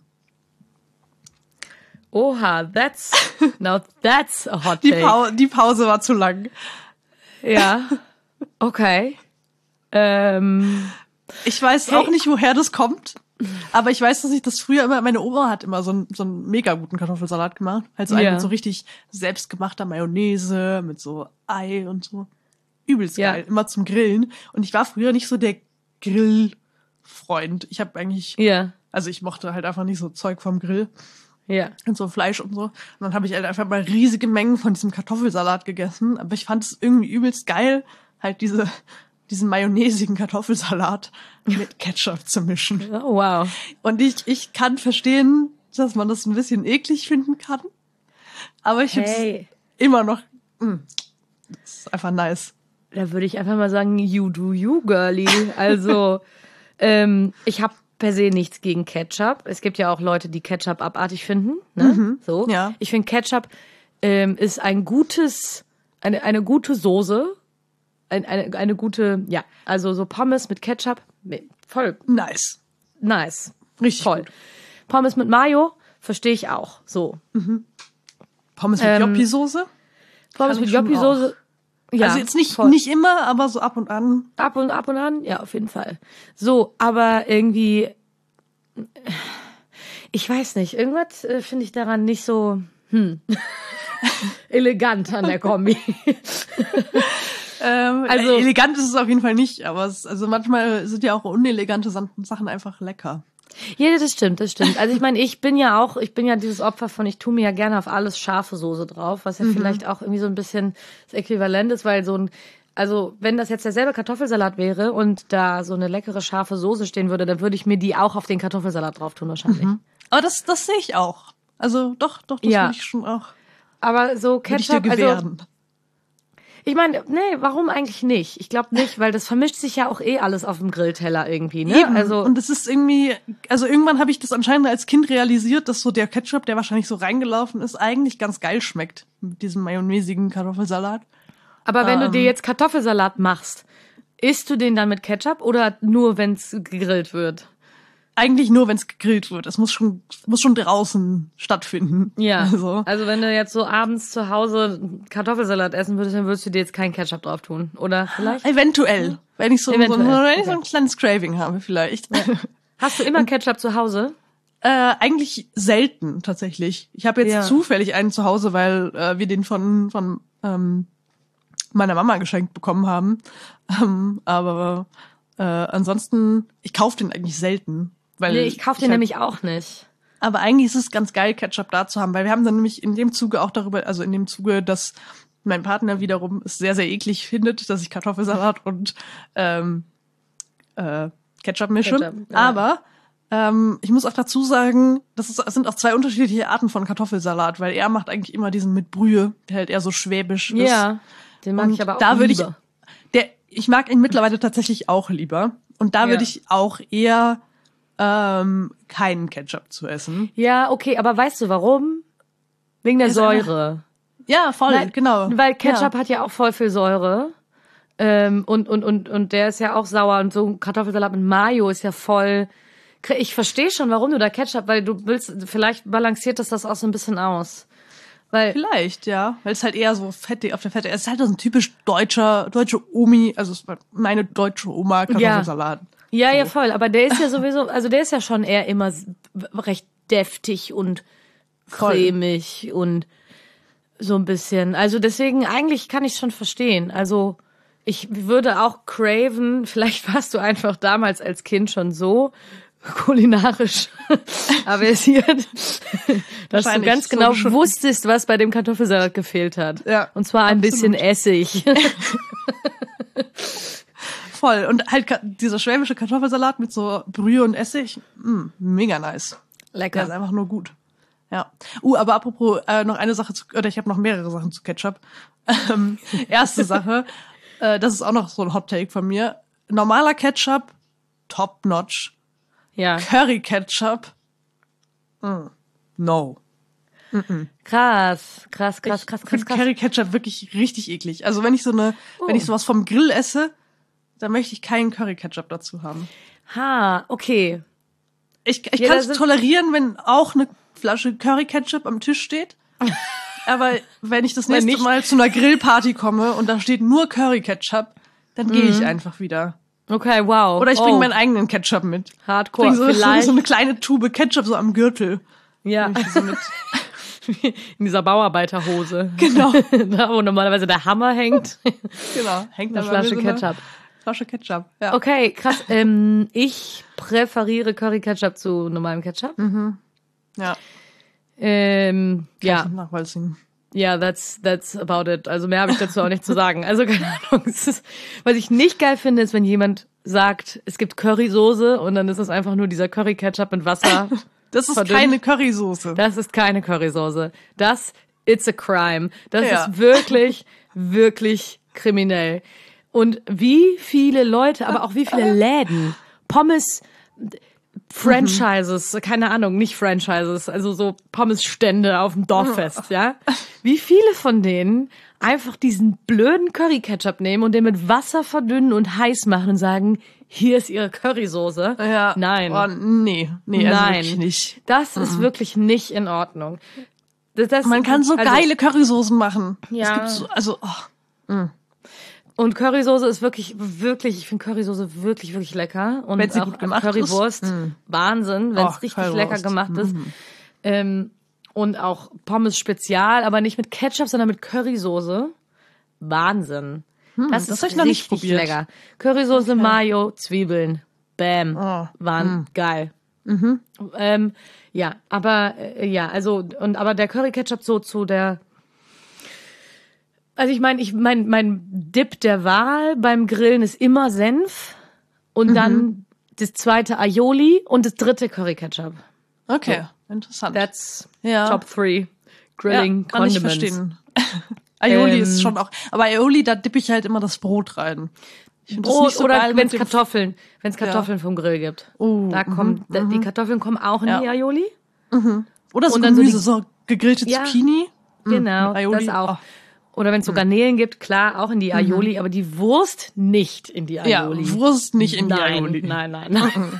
Oha, that's, now that's a hot Die, take. Pau die Pause war zu lang. Ja, okay. Ähm, Ich weiß Hey. auch nicht, woher das kommt. Aber ich weiß, dass ich das früher immer, meine Oma hat immer so einen, so einen mega guten Kartoffelsalat gemacht. Halt so einen Ja. mit so richtig selbstgemachter Mayonnaise, mit so Ei und so. Übelst Ja. geil, immer zum Grillen. Und ich war früher nicht so der Grillfreund. Ich habe eigentlich, ja, also ich mochte halt einfach nicht so Zeug vom Grill ja. und so Fleisch und so. Und dann habe ich halt einfach mal riesige Mengen von diesem Kartoffelsalat gegessen. Aber ich fand es irgendwie übelst geil, halt diese, diesen mayonnaisigen Kartoffelsalat mit Ketchup zu mischen. Oh, wow. Und ich, ich kann verstehen, dass man das ein bisschen eklig finden kann. Aber ich finde es Hey, immer noch, mh, das ist einfach nice. da würde ich einfach mal sagen, you do you, girly. Also, ähm, ich habe per se nichts gegen Ketchup. Es gibt ja auch Leute, die Ketchup abartig finden. Ne? So. ja. Ich finde, Ketchup ähm, ist ein gutes, eine, eine gute Soße. Ein, eine, eine gute, ja, also so Pommes mit Ketchup, nee, voll Nice. nice. Richtig Voll. gut. Pommes mit Mayo verstehe ich auch. So. Pommes mit Ähm, Joppi-Soße? Pommes Kann mit ich schon Joppi-Soße. Ja, also jetzt nicht, voll. nicht immer, aber so ab und an. Ab und ab und an, ja, auf jeden Fall. So, aber irgendwie, ich weiß nicht, irgendwas äh, finde ich daran nicht so hm, elegant an der Kombi. Ähm, Also- also elegant ist es auf jeden Fall nicht, aber es, also manchmal sind ja auch unelegante San- Sachen einfach lecker. Ja, das stimmt, das stimmt. Also ich meine, ich bin ja auch, ich bin ja dieses Opfer von, ich tue mir ja gerne auf alles scharfe Soße drauf, was ja vielleicht auch irgendwie so ein bisschen das Äquivalent ist, weil so ein, also wenn das jetzt derselbe Kartoffelsalat wäre und da so eine leckere scharfe Soße stehen würde, dann würde ich mir die auch auf den Kartoffelsalat drauf tun wahrscheinlich. Aber das, das sehe ich auch. Also doch, doch, das Ja. würde ich schon auch, Aber so würde ich dir Ketchup, also gewähren. ich meine, nee, warum eigentlich nicht? Ich glaube nicht, weil das vermischt sich ja auch eh alles auf dem Grillteller irgendwie, ne? Eben. Also Und es ist irgendwie, also irgendwann habe ich das anscheinend als Kind realisiert, dass so der Ketchup, der wahrscheinlich so reingelaufen ist, eigentlich ganz geil schmeckt mit diesem mayonnaisigen Kartoffelsalat. aber wenn du ähm, dir jetzt Kartoffelsalat machst, isst du den dann mit Ketchup oder nur wenn's gegrillt wird? Eigentlich nur, wenn es gegrillt wird. Es muss schon, muss schon draußen stattfinden. Ja. Also, Also wenn du jetzt so abends zu Hause Kartoffelsalat essen würdest, dann würdest du dir jetzt keinen Ketchup drauf tun, oder vielleicht? eventuell. Wenn ich so, so, Eventuell, wenn ich so okay. ein kleines Craving habe, vielleicht. Hast du immer Ketchup zu Hause? Äh, eigentlich selten, tatsächlich. Ich habe jetzt Ja. zufällig einen zu Hause, weil äh, wir den von, von ähm, meiner Mama geschenkt bekommen haben. Ähm, aber äh, ansonsten, ich kaufe den eigentlich selten. Weil Nee, ich kaufe den halt, nämlich auch nicht. Aber eigentlich ist es ganz geil, Ketchup da zu haben, weil wir haben dann nämlich in dem Zuge auch darüber, also in dem Zuge, dass mein Partner wiederum es sehr, sehr eklig findet, dass ich Kartoffelsalat und ähm, äh, Ketchup mische. Ketchup, ja. Aber ähm, ich muss auch dazu sagen, das, ist, das sind auch zwei unterschiedliche Arten von Kartoffelsalat, weil er macht eigentlich immer diesen mit Brühe, der halt eher so schwäbisch ist. Ja, den mag Und ich aber auch da würde ich, lieber. der, ich mag ihn mittlerweile tatsächlich auch lieber. Und da Ja. würde ich auch eher ähm, keinen Ketchup zu essen. Ja, okay, aber weißt du warum? Wegen der Ist einfach- Säure. Ja, voll, Nein, genau. Weil Ketchup ja. hat ja auch voll viel Säure. Ähm, und, und, und, und der ist ja auch sauer. Und so ein Kartoffelsalat mit Mayo ist ja voll. Ich verstehe schon, warum du da Ketchup, weil du willst, vielleicht balanciert das das auch so ein bisschen aus. Weil, Vielleicht, ja. Weil es halt eher so fettig auf der Fette. Es ist halt so ein typisch deutscher, deutsche Omi, also es war meine deutsche Oma Kartoffelsalat. ja, ja, voll. Aber der ist ja sowieso, also der ist ja schon eher immer s- recht deftig und Voll. cremig und so ein bisschen. Also deswegen, eigentlich kann ich schon verstehen. Also ich würde auch craven, vielleicht warst du einfach damals als Kind schon so kulinarisch aversiert, dass du ganz genau so wusstest, was bei dem Kartoffelsalat gefehlt hat. Ja, und zwar ein absolut. bisschen Essig. Voll. Und halt ka- dieser schwäbische Kartoffelsalat mit so Brühe und Essig, mh, mega nice. Lecker. Der ist einfach nur gut. Ja. Uh, aber apropos, äh, noch eine Sache zu, oder ich habe noch mehrere Sachen zu Ketchup. Ähm, erste Sache, äh, das ist auch noch so ein Hot Take von mir. Normaler Ketchup, top notch. Ja. Curry Ketchup, mm, no. Mm-mm. Krass, krass, krass, Ich krass, krass, finde krass. Curry Ketchup wirklich richtig eklig. Also wenn ich so eine, Oh. wenn ich sowas vom Grill esse, dann möchte ich keinen Curry Ketchup dazu haben. Ha, okay. Ich, ich Ja, kann da es sind- tolerieren, wenn auch eine Flasche Curry Ketchup am Tisch steht. Aber wenn ich das Wenn nächste nicht- Mal zu einer Grillparty komme und da steht nur Curry Ketchup, dann gehe ich einfach wieder. Okay, wow. Oder ich oh, bringe meinen eigenen Ketchup mit. Hardcore, Bring so, so, vielleicht. so eine kleine Tube Ketchup so am Gürtel. Ja. So mit. In dieser Bauarbeiterhose. Genau. Da, wo normalerweise der Hammer hängt. Genau. Hängt Eine da bei mir Flasche so eine Ketchup. Flasche Ketchup. Ja. Okay, krass. Ähm, ich präferiere Curry Ketchup zu normalem Ketchup. Ja. Ähm, ja, Kann ich nachvollziehen. ja, that's that's about it. Also mehr habe ich dazu auch nicht zu sagen. Also keine Ahnung. Es ist, was ich nicht geil finde, ist, wenn jemand sagt, es gibt Currysoße und dann ist es einfach nur dieser Curry Ketchup mit Wasser. Das ist Verdünnt. keine Currysoße. Das ist keine Currysoße. Das, it's a crime. Das Ja. ist wirklich, wirklich kriminell. Und wie viele Leute, aber auch wie viele Läden, Pommes, Franchises, keine Ahnung, nicht Franchises, also so Pommesstände auf dem Dorffest, ja? Wie viele von denen einfach diesen blöden Curry-Ketchup nehmen und den mit Wasser verdünnen und heiß machen und sagen, hier ist ihre Currysoße. Ja. Nein. Oh, nee, nee, also Nein. wirklich nicht. Das ist wirklich nicht in Ordnung. Das, das, Man kann so also, geile Currysoßen machen. Ja. Es gibt so, also, oh. Und Currysoße ist wirklich, wirklich, ich finde Currysoße wirklich, wirklich lecker. Und Wenn sie auch gut gemacht Currywurst, ist. Mm. Wahnsinn, wenn es Oh, richtig Currywurst. lecker gemacht ist. Ähm, und auch Pommes Spezial, aber nicht mit Ketchup, sondern mit Currysoße. Wahnsinn. das das ist hab ich noch nicht richtig probiert. lecker. Currysoße, Mayo, Zwiebeln. Bam. Oh, Waren geil. Ähm, ja, aber äh, ja, also und aber der Curry Ketchup so zu der, also ich meine, ich mein mein Dip der Wahl beim Grillen ist immer Senf und dann das zweite Aioli und das dritte Curry Ketchup. Okay, interessant. That's Ja. top three grilling ja, kann ich condiments. verstehen. Aioli Ähm, ist schon auch, aber Aioli, da dippe ich halt immer das Brot rein. Ich find das Brot nicht so oder geil wenn mit es dem- Kartoffeln, wenn es Kartoffeln vom Grill gibt. Oh, da kommt da, die Kartoffeln kommen auch in Ja. die Aioli. Oder so und dann so Gemüse, die- so, gegrillte Ja. Zucchini. Genau, Aioli, das auch. oh. Oder wenn es so Garnelen gibt, klar, auch in die Aioli, aber die Wurst nicht in die Ja, Aioli. Wurst nicht in die nein, Aioli. nein, nein, nein.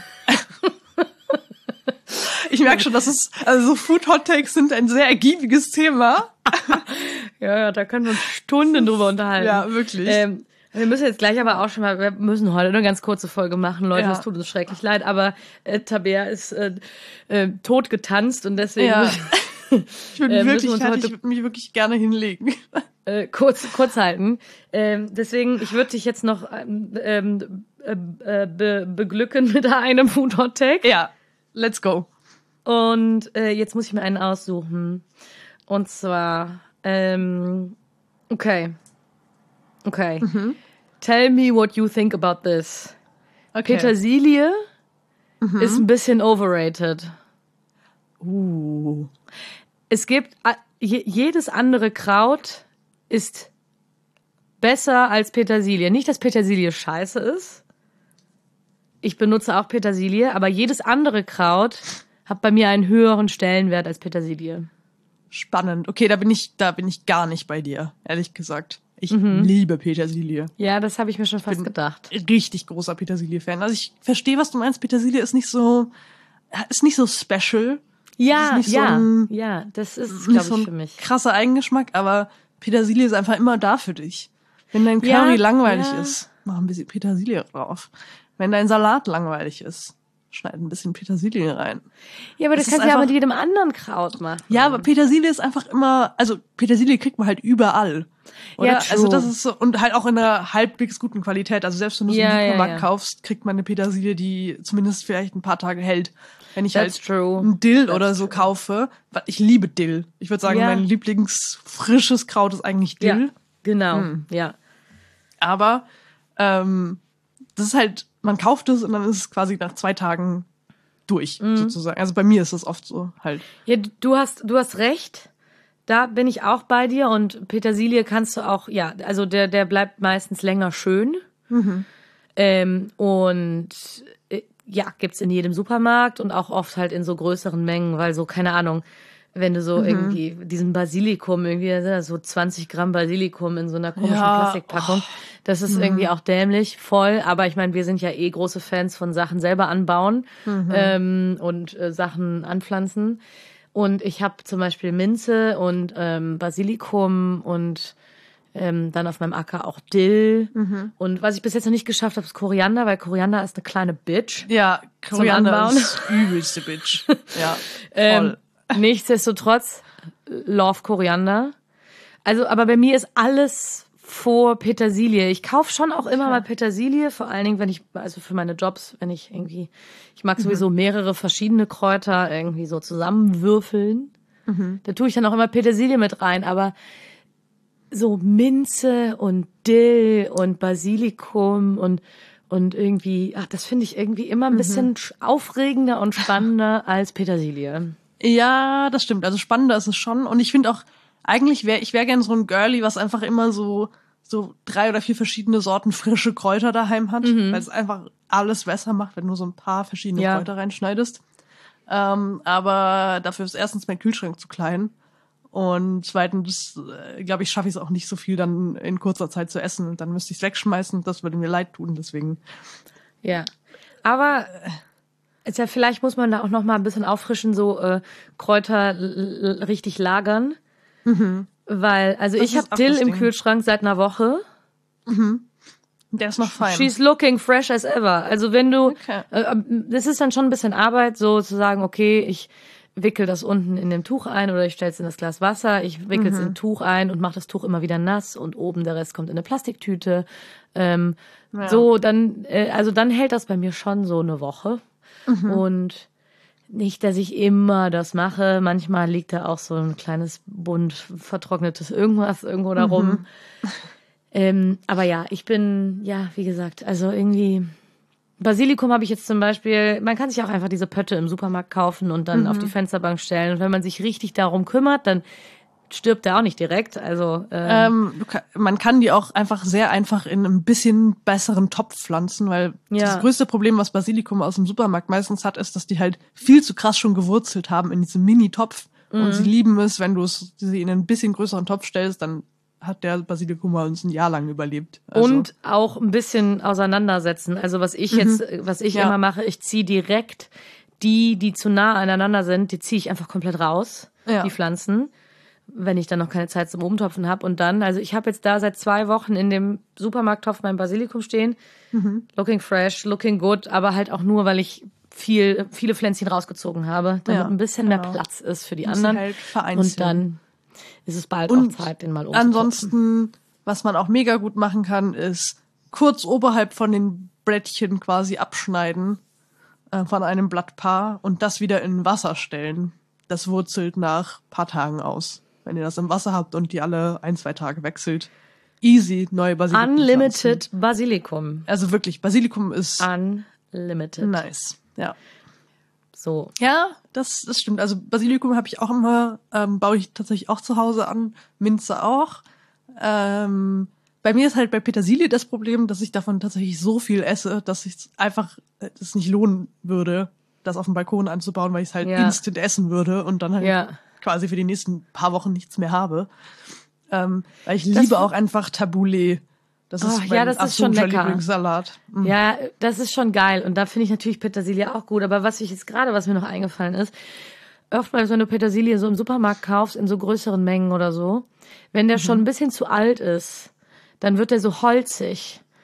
Ich merke schon, dass es, also so Food Hot Takes sind ein sehr ergiebiges Thema. Ja, ja, da können wir uns Stunden drüber unterhalten. Ja, wirklich. Ähm, wir müssen jetzt gleich aber auch schon mal, wir müssen heute eine ganz kurze Folge machen, Leute, Ja. es tut uns schrecklich leid, aber äh, Tabea ist äh, äh, tot getanzt und deswegen Ja. Ich bin Äh, müssen wir wirklich uns fertig, heute- ich würde mich wirklich gerne hinlegen. äh, kurz, kurz halten. Ähm, deswegen, ich würde dich jetzt noch ähm, ähm, äh, äh, be beglücken mit einem Food Hot Take. Ja, let's go. Und äh, jetzt muss ich mir einen aussuchen. Und zwar, ähm, okay. Okay. Tell me what you think about this. Okay. Petersilie ist ein bisschen overrated. Uh. Es gibt, a- je, jedes andere Kraut ist besser als Petersilie. Nicht, dass Petersilie scheiße ist. Ich benutze auch Petersilie, aber jedes andere Kraut hat bei mir einen höheren Stellenwert als Petersilie. Spannend. Okay, da bin ich, da bin ich gar nicht bei dir, ehrlich gesagt. Ich liebe Petersilie. Ja, das habe ich mir schon fast gedacht. Richtig großer Petersilie-Fan. Also ich verstehe, was du meinst. Petersilie ist nicht so, ist nicht so special. Ja, nicht so ja, ein- ja, das ist, Nicht glaube so ich, ein für mich. krasser Eigengeschmack, aber Petersilie ist einfach immer da für dich. Wenn dein Curry Ja, langweilig ja. ist, mach ein bisschen Petersilie drauf. Wenn dein Salat langweilig ist, schneide ein bisschen Petersilie rein. Ja, aber das, Das kannst ist du ja einfach- mit jedem anderen Kraut machen. Ja, aber Petersilie ist einfach immer, also Petersilie kriegt man halt überall. Oder? Ja, true. Also das ist so, und halt auch in einer halbwegs guten Qualität. Also selbst wenn du so Ja, einen ja, Supermarkt ja. kaufst, kriegt man eine Petersilie, die zumindest vielleicht ein paar Tage hält. Wenn ich That's halt true. einen Dill That's oder so true. kaufe, weil ich liebe Dill. Ich würde sagen, Ja. mein Lieblingsfrisches Kraut ist eigentlich Ja, Dill. genau. Hm. Ja. Aber ähm, das ist halt, man kauft es und dann ist es quasi nach zwei Tagen durch, Mhm. sozusagen. Also bei mir ist das oft so halt. Ja, du hast, du hast recht. Da bin ich auch bei dir und Petersilie kannst du auch, ja, also der, der bleibt meistens länger schön. Ähm, und äh, ja, gibt's in jedem Supermarkt und auch oft halt in so größeren Mengen, weil so, keine Ahnung, wenn du so irgendwie diesen Basilikum, irgendwie das sind das so zwanzig Gramm Basilikum in so einer komischen Ja, Plastikpackung, das ist irgendwie auch dämlich, voll. Aber ich meine, wir sind ja eh große Fans von Sachen selber anbauen ähm, und äh, Sachen anpflanzen. Und ich habe zum Beispiel Minze und ähm, Basilikum und ähm, dann auf meinem Acker auch Dill. Und was ich bis jetzt noch nicht geschafft habe, ist Koriander, weil Koriander ist eine kleine Bitch. Ja, Koriander Anbauen. ist übelste Bitch. Ja, Ähm, voll. nichtsdestotrotz, love Koriander. Also, aber bei mir ist alles vor Petersilie. Ich kaufe schon auch immer mal Petersilie, vor allen Dingen, wenn ich, also für meine Jobs, wenn ich irgendwie, ich mag sowieso mehrere verschiedene Kräuter irgendwie so zusammenwürfeln. Da tue ich dann auch immer Petersilie mit rein, aber so Minze und Dill und Basilikum und und irgendwie, ach, das finde ich irgendwie immer ein bisschen sch- aufregender und spannender als Petersilie. Ja, das stimmt. Also spannender ist es schon. Und ich finde auch, eigentlich wäre ich wäre gern so ein Girlie, was einfach immer so so drei oder vier verschiedene Sorten frische Kräuter daheim hat, weil es einfach alles besser macht, wenn du so ein paar verschiedene Ja. Kräuter reinschneidest. Ähm, aber dafür ist erstens mein Kühlschrank zu klein. Und zweitens, äh, glaube ich, schaffe ich es auch nicht so viel dann in kurzer Zeit zu essen. Und dann müsste ich es wegschmeißen. Das würde mir leid tun. Deswegen. Ja, aber ist ja, vielleicht muss man da auch noch mal ein bisschen auffrischen, so äh, Kräuter l- l- richtig lagern, weil also Das ich ist habe auch Dill das im Ding. Kühlschrank seit einer Woche. Der ist noch fein. She's looking fresh as ever. Also wenn du, Okay. äh, das ist dann schon ein bisschen Arbeit, so zu sagen, okay, ich wickel das unten in dem Tuch ein oder ich stell's in das Glas Wasser, ich wickel's in ein Tuch ein und mache das Tuch immer wieder nass und oben der Rest kommt in eine Plastiktüte. Ähm, Ja. So, dann, äh, also dann hält das bei mir schon so eine Woche. Und nicht, dass ich immer das mache. Manchmal liegt da auch so ein kleines bunt vertrocknetes irgendwas irgendwo da rum. Ähm, aber ja, ich bin, ja, wie gesagt, also irgendwie Basilikum habe ich jetzt zum Beispiel, man kann sich auch einfach diese Pötte im Supermarkt kaufen und dann auf die Fensterbank stellen. Und wenn man sich richtig darum kümmert, dann stirbt der auch nicht direkt. Also ähm, Ähm, du ka- man kann die auch einfach sehr einfach in einem bisschen besseren Topf pflanzen, weil Ja. das größte Problem, was Basilikum aus dem Supermarkt meistens hat, ist, dass die halt viel zu krass schon gewurzelt haben in diesem Mini-Topf. Und sie lieben es, wenn du es sie in einen bisschen größeren Topf stellst, dann hat der Basilikum bei uns ein Jahr lang überlebt. Also, und auch ein bisschen auseinandersetzen. Also was ich jetzt, was ich Ja. immer mache, ich ziehe direkt die, die zu nah aneinander sind, die ziehe ich einfach komplett raus, Ja. die Pflanzen, wenn ich dann noch keine Zeit zum Umtopfen habe. Und dann, also ich habe jetzt da seit zwei Wochen in dem Supermarkttopf mein Basilikum stehen, looking fresh, looking good, aber halt auch nur, weil ich viel, viele Pflänzchen rausgezogen habe, damit Ja, ein bisschen mehr genau. Platz ist für die Muss sie anderen. halt vereinzeln. Und dann ist es bald Und auch Zeit, den mal umzutopfen. ansonsten, was man auch mega gut machen kann, ist kurz oberhalb von den Blättchen quasi abschneiden äh, von einem Blattpaar und das wieder in Wasser stellen. Das wurzelt nach paar Tagen aus. Wenn ihr das im Wasser habt und die alle ein, zwei Tage wechselt. Easy, neue Basilikum. Unlimited Basilikum. Also wirklich, Basilikum ist Unlimited. nice. Ja. So. Ja, das, das stimmt. Also Basilikum habe ich auch immer, ähm, baue ich tatsächlich auch zu Hause an. Minze auch. Ähm, bei mir ist halt bei Petersilie das Problem, dass ich davon tatsächlich so viel esse, dass ich einfach äh, das nicht lohnen würde, das auf dem Balkon anzubauen, weil ich es halt Ja. instant essen würde und dann halt Ja. quasi für die nächsten paar Wochen nichts mehr habe. Ähm, weil ich Das- liebe auch einfach Tabbouleh. Das ist Oh, mein ja, das ist schon absoluter lecker. Lieblingssalat. Mhm. Ja, das ist schon geil. Und da finde ich natürlich Petersilie auch gut. Aber was ich jetzt gerade, was mir noch eingefallen ist, oftmals, wenn du Petersilie so im Supermarkt kaufst, in so größeren Mengen oder so, wenn der schon ein bisschen zu alt ist, dann wird der so holzig.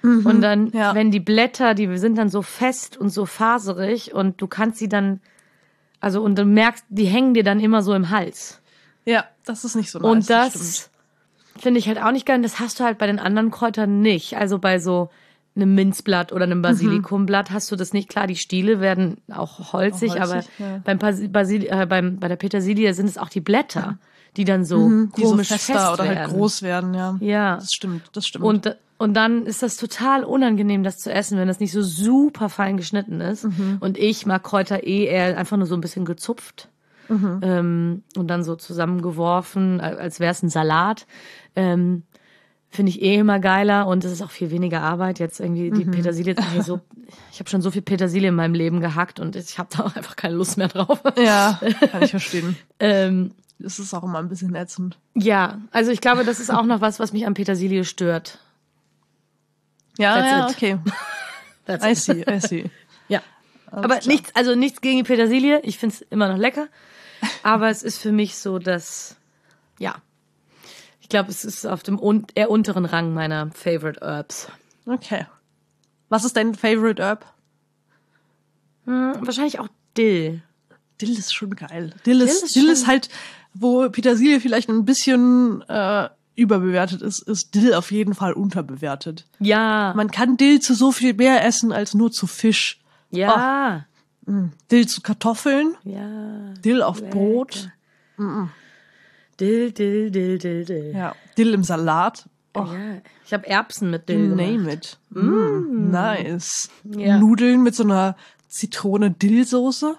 Mhm, und dann, ja. wenn die Blätter, die sind dann so fest und so faserig und du kannst sie dann, also und du merkst, die hängen dir dann immer so im Hals. Ja, das ist nicht so nice. Und das das finde ich halt auch nicht geil. Das hast du halt bei den anderen Kräutern nicht. Also bei so einem Minzblatt oder einem Basilikumblatt hast du das nicht. Klar, die Stiele werden auch holzig, Auch holzig, aber ja. beim Basil Basil äh, beim, bei der Petersilie sind es auch die Blätter, die dann so Mhm, die so komisch fester fest oder werden. halt groß werden, ja. Ja. Das stimmt, das stimmt. Und, und dann ist das total unangenehm, das zu essen, wenn das nicht so super fein geschnitten ist. Mhm. Und ich mag Kräuter eh eher einfach nur so ein bisschen gezupft. Mhm. Ähm, und dann so zusammengeworfen, als wäre es ein Salat. Ähm, Finde ich eh immer geiler und es ist auch viel weniger Arbeit. Jetzt irgendwie die Mhm. Petersilie, hier so, ich habe schon so viel Petersilie in meinem Leben gehackt und ich habe da auch einfach keine Lust mehr drauf. Ja, kann ich verstehen. ähm, Das ist auch immer ein bisschen ätzend. ja, also ich glaube, das ist auch noch was, was mich an Petersilie stört. Ja, That's ja, it. okay. That's I it. see, I see. Ja. Alles Aber klar. nichts, also nichts gegen die Petersilie. Ich find's immer noch lecker. Aber es ist für mich so, dass, ja. Ich glaube, es ist auf dem un- eher unteren Rang meiner Favorite Herbs. Okay. Was ist dein Favorite Herb? Hm, wahrscheinlich auch Dill. Dill ist schon geil. Dill ist, Dill ist Dill schon- ist halt, wo Petersilie vielleicht ein bisschen äh, überbewertet ist, ist Dill auf jeden Fall unterbewertet. Ja. Man kann Dill zu so viel mehr essen als nur zu Fisch. ja. Dill zu Kartoffeln, Ja. Dill auf Lecker. Brot, Dill, Dill, Dill, Dill, Dill. ja, Dill im Salat. Oh, Ja. Ich habe Erbsen mit Dill you gemacht. name it. Mm, nice. Ja. Nudeln mit so einer Zitrone-Dill-Soße.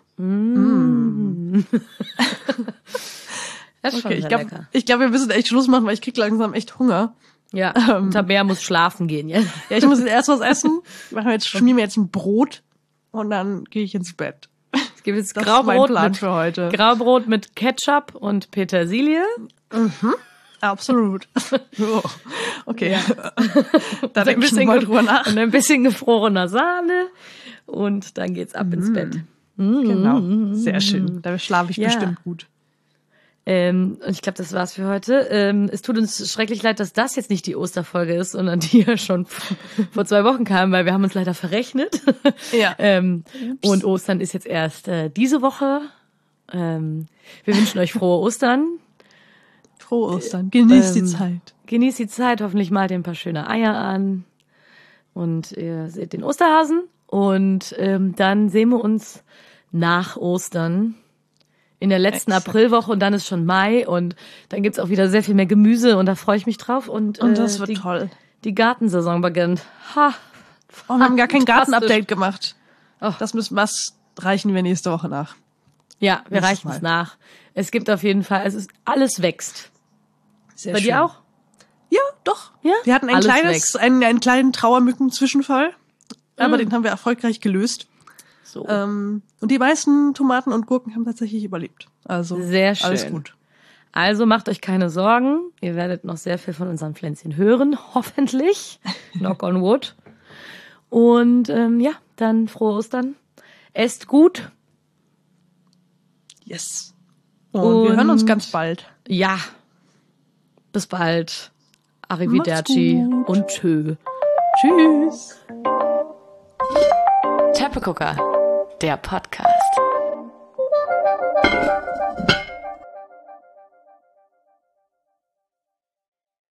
Das ist schon Okay, ich sehr glaube, lecker. ich glaub, wir müssen echt Schluss machen, weil ich krieg langsam echt Hunger. Ja. Und Tabea muss schlafen gehen jetzt. Ja, ich muss jetzt erst was essen. Ich mache mir jetzt, schmier mir jetzt ein Brot und dann gehe ich ins Bett. Es gibt jetzt Das ist mein Graubrot Plan mit, für heute. Graubrot mit Ketchup und Petersilie. Absolut. Oh, okay. da Ein denke ich bisschen mal ge- drüber nach. Und ein bisschen gefrorener Sahne. Und dann geht's ab ins Bett. Genau. Sehr schön. Da schlafe ich Ja. bestimmt gut. Ähm, und ich glaube, das war's für heute. Ähm, es tut uns schrecklich leid, dass das jetzt nicht die Osterfolge ist, sondern die ja schon vor zwei Wochen kam, weil wir haben uns leider verrechnet. Ja. ähm, und Ostern ist jetzt erst äh, diese Woche. Ähm, wir wünschen euch frohe Ostern. Frohe Ostern. Genießt die Ähm, Zeit. Genießt die Zeit, hoffentlich malt ihr ein paar schöne Eier an. Und ihr seht den Osterhasen. Und ähm, dann sehen wir uns nach Ostern in der letzten Exakt. Aprilwoche und dann ist schon Mai und dann gibt's auch wieder sehr viel mehr Gemüse und da freue ich mich drauf. Und, Und das äh, wird die, toll. die Gartensaison beginnt. Ha, Oh, wir haben gar kein fantastisch. Gartenupdate gemacht. Oh. Das müssen, was reichen wir nächste Woche nach. Ja, wir Nächstes reichen es Mal. nach. Es gibt auf jeden Fall, es ist, alles wächst. Sehr Bei dir auch? Ja, doch. Ja? Wir hatten ein Alles kleines, wächst. einen, einen kleinen Trauermücken-Zwischenfall. Aber Mm. den haben wir erfolgreich gelöst. So. Ähm, und die meisten Tomaten und Gurken haben tatsächlich überlebt. Also Sehr schön. alles gut. Also macht euch keine Sorgen. Ihr werdet noch sehr viel von unseren Pflänzchen hören, hoffentlich. Knock on wood. Und ähm, ja, dann frohe Ostern. Esst gut. Yes. Und, wir Und- hören uns ganz bald. Ja. Bis bald. Arrivederci Macht's gut. und tschö. Tschüss. Teppegucker, der Podcast.